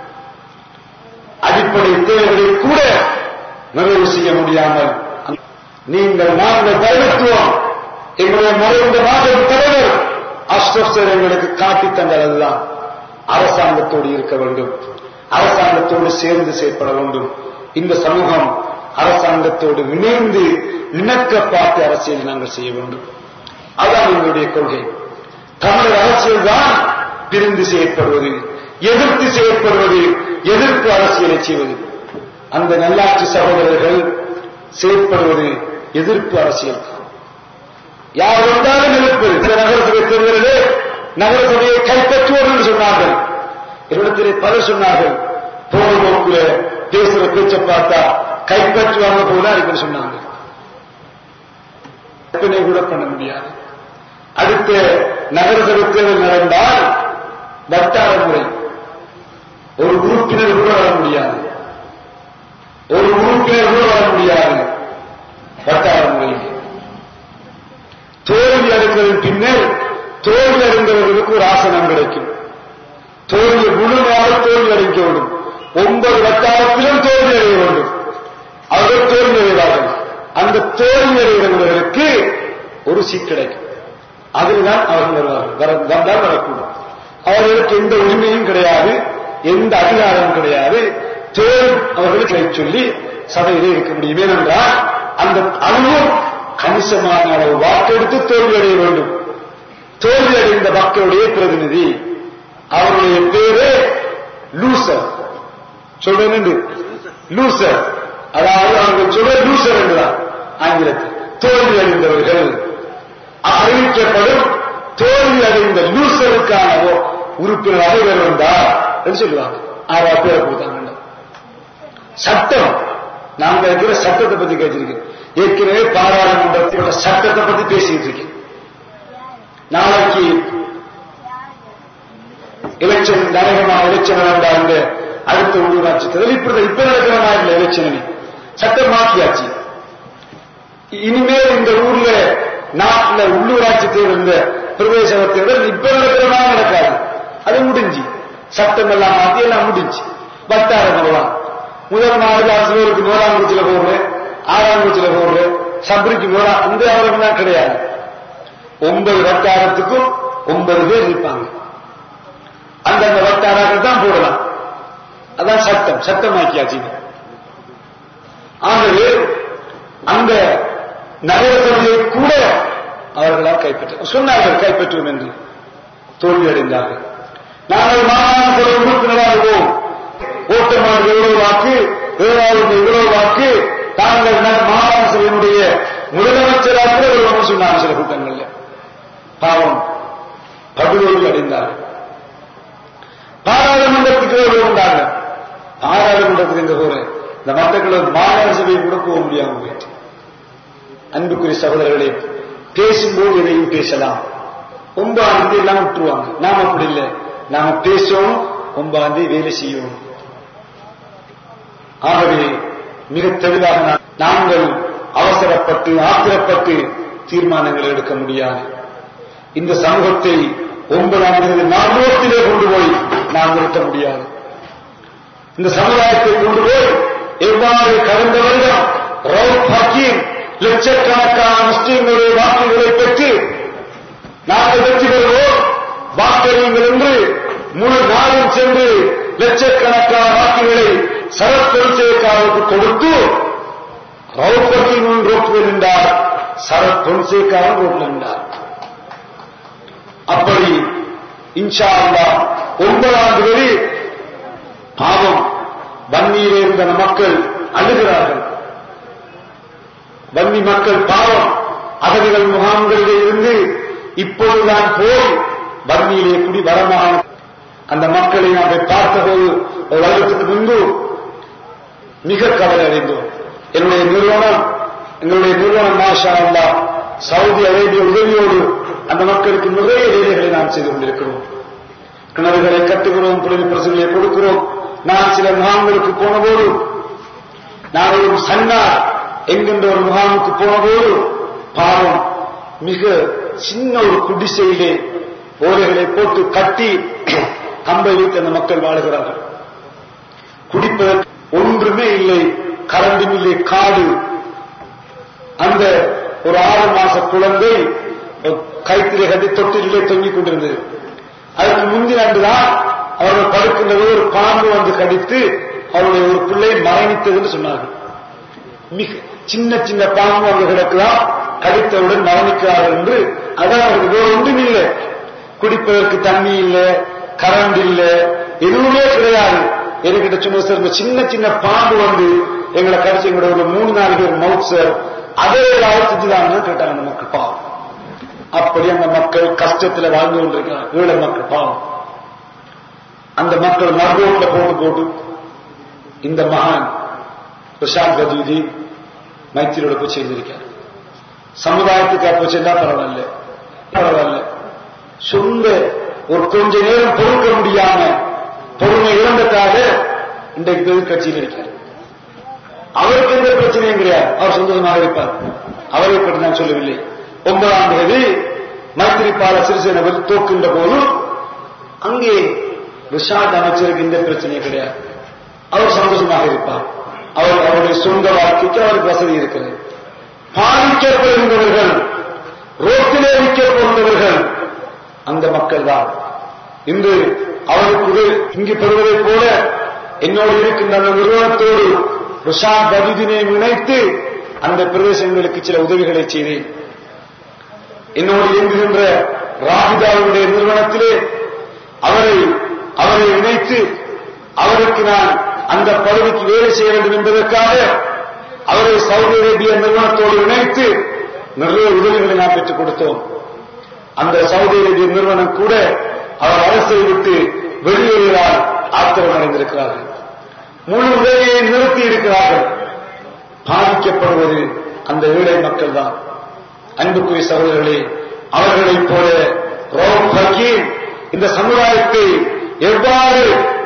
அடிப்படை தேவைகளை கூட நிறைவு செய்ய முடியாமல் நீங்கள் நாங்கள் தலைமைத்துவம் எங்களுடைய மறைந்த மாநில தலைவர் அஷ்ரப் எங்களுக்கு காட்டி தந்ததெல்லாம் அரசாங்கத்தோடு இருக்க வேண்டும், அரசாங்கத்தோடு சேர்ந்து செயற்பட வேண்டும். இந்த சமூகம் அரசாங்கத்தோடு இணைந்து இணக்க பார்த்து அரசியல் நாங்கள் செய்ய வேண்டும். அதான் எங்களுடைய கொள்கை. தமிழ் அரசியல் தான் பிரிந்து செயற்படுவது, எதிர்த்து செயற்படுவது, எதிர்ப்பு அரசியலை செய்வது. அந்த நல்லாட்சி சகோதரர்கள் செயற்படுவது எதிர்ப்பு அரசியல். யார் வந்தாலும் எதிர்ப்பு. சில நகரசபை தேர்தலிலே நகரசபையை கைப்பற்றுவோம் என்று சொன்னார்கள். என்னிடத்திலே பலர் சொன்னார்கள், போக்குல பேசுற பேச்சை பார்த்தா கைப்பற்றுவாங்க போல என்று சொன்னாங்க. கற்பனை கூட பண்ண முடியாது. அடுத்த நகரசபை தேர்தல் நடந்தால் வட்டார முறை, ஒரு உறுப்பினர் கூட வர முடியாது, ஒரு உறுப்பினர் கூட வர முடியாது. வட்டார முறையில் தோல்வி அடைந்ததன் பின்னர் தோல்வி அடைந்தவர்களுக்கு ஒரு ஆசனம் கிடைக்கும். தோல்வி முழுமையாக தோல்வி அடைக்க வேண்டும். ஒன்பது வட்டாரத்திலும் தோல்வி அடைய வேண்டும். அவர்கள் தோல்வி அடைவார்கள். அந்த தோல்வி அடைகிறவர்களுக்கு ஒரு சீட் கிடைக்கும். அதில்தான் அவர்கள் வருவார்கள். வந்தால் வரக்கூடும். அவர்களுக்கு எந்த உரிமையும் கிடையாது, எந்த அதிகாரமும் கிடையாது. தோல் அவர்களுக்கு சொல்லி சபையிலே இருக்க முடியும். ஏனென்றால் அந்த அளவும் கணிசமான அளவு வாக்கெடுத்து தோல்வி அடைய வேண்டும். தோல்வி அடைந்த மக்களுடைய பிரதிநிதி, அவருடைய பேரு லூசர். சொல்றேன் லூசர், அதாவது அவங்க சொல்ற லூசர் என்றுதான் ஆங்கிலத்தில். தோல்வி அடைந்தவர்கள் அறிவிக்கப்படும். தோல்வி அடைந்த லூசருக்கான உறுப்பினராக இவர் வந்தார் என்று சொல்லுவாங்க. ஆறா பேரை கொடுத்தாங்க. சட்டம், நாங்க இருக்கிற சட்டத்தை பத்தி கேட்டிருக்கேன். ஏற்கனவே பாராளுமன்றத்தோட சட்டத்தை பத்தி பேசிட்டு இருக்கேன். நாளைக்கு எலெக்ஷன் நரகமான எலெக்ஷன் வேண்டாம். அடுத்த உள்ளூராட்சி தேர்தல் இப்ப இப்ப நடக்கிறமா இல்ல எலெக்ஷன் சட்டம் மாற்றியாச்சு. இனிமேல் இந்த ஊர்ல நாட்டில் உள்ளூராட்சி தேர்தல் பிரதேச தேர்தல் இப்ப நடக்கிறமா நடக்காது. அது முடிஞ்சு, சட்டம் எல்லாம் மாற்றி எல்லாம் முடிஞ்சு. வட்டாரம் போடலாம். முதல் நாள் அரசுக்கு நூறாம் குச்சில போடுறேன், ஆறாம் குச்சில போடுறேன், சபரிக்கு நூறா இந்த அவர்கள்லாம் கிடையாது. ஒன்பது வட்டாரத்துக்கும் ஒன்பது பேர் இருப்பாங்க. அந்தந்த வட்டாரங்கள் தான் போடலாம். அதான் சட்டம், சட்டமாக்கியாச்சு. ஆகவே அந்த நகர சபையை கூட அவர்களால் கைப்பற்ற சொன்னார்கள், கைப்பற்றுவோம் என்று தோல்வி அடைந்தார்கள். நாங்கள் மாகாண சபை உறுப்பினராகவும் ஓட்டமாடு எவ்வளவு வாக்கு, ஏழாவது எவ்வளவு வாக்கு, தாங்கள் மாகாண சபையினுடைய முதலமைச்சராக ஒரு சொன்னாங்க. சில கூட்டங்கள்ல பாவம் படுதோல்வி அடைந்தார்கள். பாராளுமன்றத்துக்கு வந்தார்கள். பாராளுமன்றத்துக்கு எங்க போற இந்த மக்கள் மாகாண சபையை கூட போக முடியாமல் போயிட்டு. அன்புக்குரிய சகோதரர்களே, பேசும்போது எதையும் பேசலாம், ஒன்பதாம் எல்லாம் விட்டுருவாங்க. நாம அப்படி இல்லை, நாம பேசணும், ஒன்பதாம் வேலை செய்யணும். ஆகவே மிக தெளிவாக நாங்கள் அவசரப்பட்டு ஆத்திரப்பட்டு தீர்மானங்களை எடுக்க முடியாது. இந்த சமூகத்தை ஒன்பதாம் தேதி நாமத்திலே கொண்டு போய் நாம் நிறுத்த முடியாது. இந்த சமுதாயத்தை கொண்டு போய் எவ்வாறு கடந்த வருடம் ரவுப் ஹக்கீம் லட்சக்கணக்கான முஸ்லீம்களுடைய வாக்குகளை பெற்று நாங்கள் வெற்றி பெறுவோம், வாக்களியுங்கள் என்று முழு நாடும் சென்று லட்சக்கணக்கான வாக்குகளை சரத் பொன்சேகாவுக்கு கொடுத்து ரவுப் ஹக்கீம் ரோட்டில் நின்றார், சரத் பொன்சேகாவும் ரோட்டில் நின்றார். அப்படி இன்ஷா அல்லாஹ் ஒன்பதாம் தேதி பாவம் வன்னியிலே இருந்த மக்கள் அழுகிறார்கள். வன்னி மக்கள் பாவம் அகதிகள் முகாம்களிலே இருந்து இப்பொழுதுதான் போய் வன்னியிலே குடி வரமான அந்த மக்களை நாம் பார்த்தபோது ஒரு வருடத்துக்கு முன்பு மிக கவலை அடைந்தோம். என்னுடைய நிறுவனம் எங்களுடைய நிறுவனம் மாஷா அல்லாஹ் சவுதி அரேபிய உதவியோடு அந்த மக்களுக்கு நிறைய வேலைகளை நாம் செய்து கொண்டிருக்கிறோம். கிணறுகளை கட்டுகிறோம், தொழில் பிரச்சனைகளை கொடுக்கிறோம். நான் சில முகாம்களுக்கு போனபோது, நான் ஒரு சன்னார் என்கின்ற ஒரு முகாமுக்கு போனபோது பாவம் மிக சின்ன ஒரு குடிசையிலே ஓலைகளை போட்டு கட்டி கம்பை வைத்து அந்த மக்கள் வாழுகிறார்கள். குடிப்பதற்கு ஒன்றுமே இல்லை, கரண்டும் இல்லை, காடு. அந்த ஒரு ஆறு மாச குழந்தை கைத்திலே கட்டி தொட்டிலே தொங்கிக் கொண்டிருந்தது. அதற்கு முந்தின அன்றுதான் அவர்கள் படுக்கின்றது ஒரு பாம்பு வந்து கடித்து அவருடைய ஒரு பிள்ளை மரணித்தது என்று சொன்னார்கள். மிக சின்ன சின்ன பாம்பு அங்கு கிடக்கலாம், கடித்தவுடன் மரணிக்கிறார்கள் என்று. அதான் அவருக்கு ஒன்றும் இல்லை, குடிப்பதற்கு தண்ணி இல்லை, கரண்ட் இல்லை, எதுவுமே கிடையாது. என்கிட்ட சும்மா சார் சின்ன சின்ன பாம்பு வந்து எங்களை கடிச்சு எங்களோட ஒரு மூணு நாலு பேர் மவுத் சார் அதே செஞ்சுதான் கேட்டாங்க அந்த மக்கள். பாவம் அப்படி அந்த மக்கள் கஷ்டத்தில் வாழ்ந்து கொண்டிருக்கிறார். ஏழை மக்கள் பாவம். அந்த மக்கள் மருத்துவத்தில் போட்டு போட்டு இந்த மகான் பிரசாந்த் கஜூதி மைத்திரியோட போய் செய்திருக்கார். சமுதாயத்துக்கு அப்போ சென்றா பரவாயில்ல பரவாயில்ல சொந்த ஒரு கொஞ்ச நேரம் பொறுக்க முடியாம பொறுமை இழந்ததாக இன்றைக்கு எதிர்கட்சியில் இருக்கிறார். அவருக்கு எந்த பிரச்சனையும் கிடையாது, அவர் சொந்தமாக இருப்பார். அவரை பற்றி நான் சொல்லவில்லை. ஒன்பதாம் தேதி மைத்திரிபால சிறிசேனவர் தோக்கின்ற போது அங்கே ரிஷாத் அமைச்சருக்கு இந்த பிரச்சனை கிடையாது, அவர் சந்தோஷமாக இருப்பார். அவர் அவருடைய சொந்த வாழ்க்கைக்கு அவருக்கு வசதி இருக்கிறது. பாதிக்கப்படுகின்றவர்கள், ரோட்டிலே விற்கப்படுகின்றவர்கள் அந்த மக்கள் தான். இன்று அவருக்கு இங்கு பெறுவதைப் போல என்னோடு இருக்கின்ற அந்த நிறுவனத்தோடு ரிஷாத் பதுதினை இணைத்து அந்த பிரதேசங்களுக்கு சில உதவிகளை செய்தேன். என்னோடு இயங்குகின்ற ராபிதாவுடைய நிறுவனத்திலே அவரை அவரை இணைத்து அவருக்கு நான் அந்த பதவிக்கு வேலை செய்ய வேண்டும் என்பதற்காக அவரை சவுதி அரேபிய நிறுவனத்தோடு இணைத்து நிறைய உதவிகளை நாம் பெற்றுக் கொடுத்தோம். அந்த சவுதி அரேபிய நிறுவனம் கூட அவர் அரசை விட்டு வெளியேறால் ஆத்திரம் அடைந்திருக்கிறார்கள். முழு உதவியை நிறுத்தி இருக்கிறார்கள். பாதிக்கப்படுவது அந்த ஏழை மக்கள் தான். அன்புக்குரிய சகோதரர்களே, அவர்களைப் போல ரவுப் ஹக்கீம் இந்த சமுதாயத்தை எவ்வாறு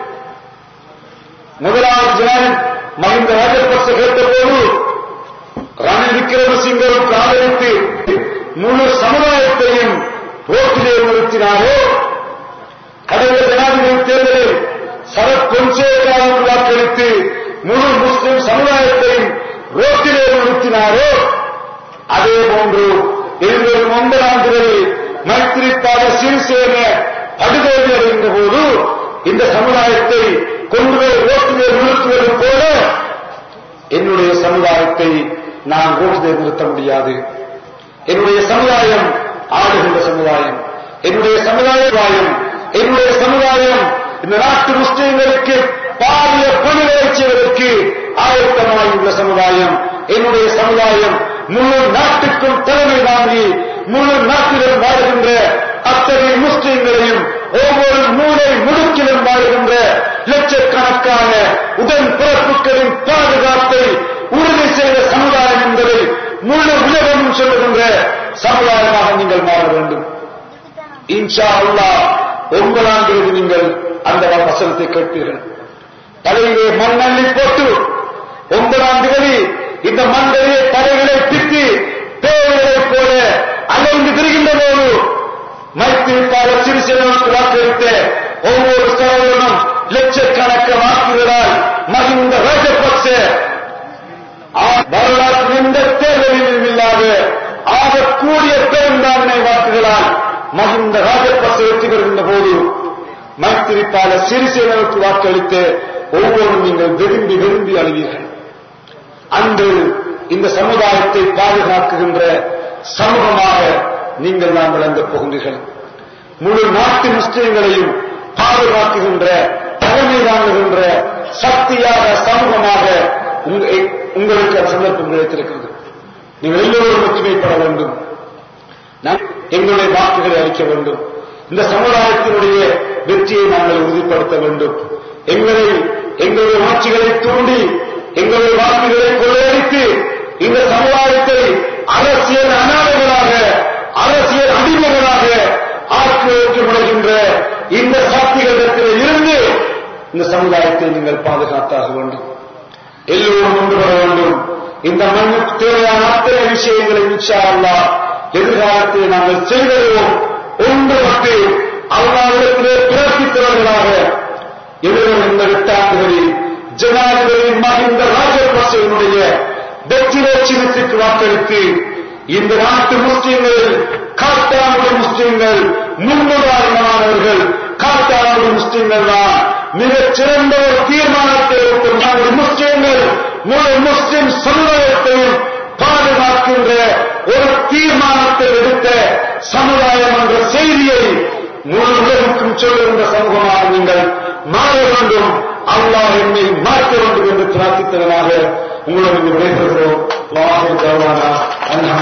முதலாவது ஜனாதிபதி மஹிந்த ராஜபக்ச கேட்டபோது ரணில் விக்ரமசிங்கவுக்கு ஆதரித்து முழு சமுதாயத்தையும் ரோட்டிலே நிறுத்தினாரோ, கடந்த ஜனாதிபதி தேர்தலில் சரத் பொன்சேகாவுக்கு போன்று எதிர்வரும் ஒன்பதாம் தேதி மைத்திரிபால சிறிசேன படுதோல்வி அடைந்த போது இந்த சமுதாயத்தை கொண்டு ஓட்டுநரை நிறுத்துவது போல என்னுடைய சமுதாயத்தை நான் ஓட்டுநரை நிறுத்த முடியாது. என்னுடைய சமுதாயம் ஆளுகின்ற சமுதாயம், என்னுடைய சமுதாயம் என்னுடைய சமுதாயம் இந்த நாட்டு முஸ்லிம்களுக்கு பாரிய பணிகளை செய்வதற்கு ஆயத்தமாயுள்ள சமுதாயம். என்னுடைய சமுதாயம் முழு நாட்டுக்கும் தலைமை வாங்கி முழு நாட்டிலும் வாழ்கின்ற அத்தனை முஸ்லிம்களையும் ஒவ்வொரு மூளை முடுக்கிலும் வாழ்கின்ற லட்சக்கணக்கான உடன் பிறப்புகளின் பாதுகாப்பை உறுதி செய்த சமுதாயம் என்பதை முழு உலகமும் சொல்லுகின்ற சமுதாயமாக நீங்கள் மாற வேண்டும். இன்ஷா அல்லாஹ் ஒன்பதாம் தேதி நீங்கள் அந்த வசனத்தை கேட்பீர்கள். தலையிலே மண்ணள்ளி போட்டு ஒன்பதாம் தேதி இந்த மண்ணிலே தலைகளை பித்து பேர்களைப் போல அலைந்து திரிகின்ற போது மைத்திரிபால சிறிசேனவுக்கு வாக்களித்த ஒவ்வொரு சகோதரனும் லட்சக்கணக்க வாக்குகளால் மஹிந்த ராஜபக்ச வரலாற்று எந்த தேர்தலிலும் இல்லாத ஆகக்கூடிய பெரும்பான்மை வாக்குகளால் மஹிந்த ராஜபக்ச வெற்றி பெறுகின்ற போது மைத்திரிபால சிறிசேனவுக்கு வாக்களித்த ஒவ்வொரு நீங்கள் விரும்பி விரும்பி அழுவீர்கள். அன்று இந்த சமுதாயத்தை பாதுகாக்குகின்ற சமூகமாக நீங்கள் நாம் விளங்கப் போகின்றீர்கள். முழு நாட்டு முஸ்லிம்களையும் பாதுகாக்குகின்ற தலைமை தாங்குகின்ற சக்தியாக சமூகமாக உங்களுக்கு சந்தர்ப்பம் கிடைத்திருக்கிறது. நீங்கள் எல்லோரும் ஒற்றுமைப்பட வேண்டும். எங்களுடைய வாக்குகளை அளிக்க வேண்டும். இந்த சமுதாயத்தினுடைய வெற்றியை நாங்கள் உறுதிப்படுத்த வேண்டும். எங்களை எங்களுடைய ஆட்சிகளை தூண்டி எங்களுடைய வாக்குகளை கொள்ளையடித்து இந்த சமுதாயத்தை அரசியல் அனாதைகளாக அரசியல் அடிமைகளாக ஆக்குவதற்கு முனைகின்ற இந்த சக்திகளிடத்தில் இருந்து இந்த சமுதாயத்தை நீங்கள் பாதுகாத்தாக வேண்டும். எல்லோரும் கொண்டு வர வேண்டும். இந்த மண்ணுக்கு தேவையான அத்தனை விஷயங்களை இன்ஷா அல்லாஹ் எதிர்காலத்தில் நாங்கள் செய்தோம் ஒன்றுபட்டு அல்லாஹ்விடத்திலே பிரார்த்தித்தவர்களாக எதிர்வரும் இந்த எட்டாண்டுகளில் ஜனாதிபதி மஹிந்த ராஜபக்சேவினுடைய வெற்றிலை சின்னத்துக்கு வாக்களித்து இந்த நாட்டு முஸ்லிம்கள் காத்தானுடைய முஸ்லிம்கள் முன்னுதாரணமானவர்கள் காத்தானுடைய முஸ்லிம்கள் தான் மிகச் சிறந்த ஒரு தீர்மானத்தை எடுத்த முஸ்லிம்கள் முழு முஸ்லிம் சமுதாயத்தையும் பாதுகாக்கின்ற ஒரு தீர்மானத்தை எடுத்த சமுதாயம் என்ற செய்தியை முழு உலகுக்கும் சொல்லுகின்ற சமூகமாக நீங்கள் மாற வேண்டும். அல்லாஹ் என்னை மாற்ற வேண்டும் என்று பிரார்த்தித்தவனாக உங்களிடம் விடைபெறுகிறோம்.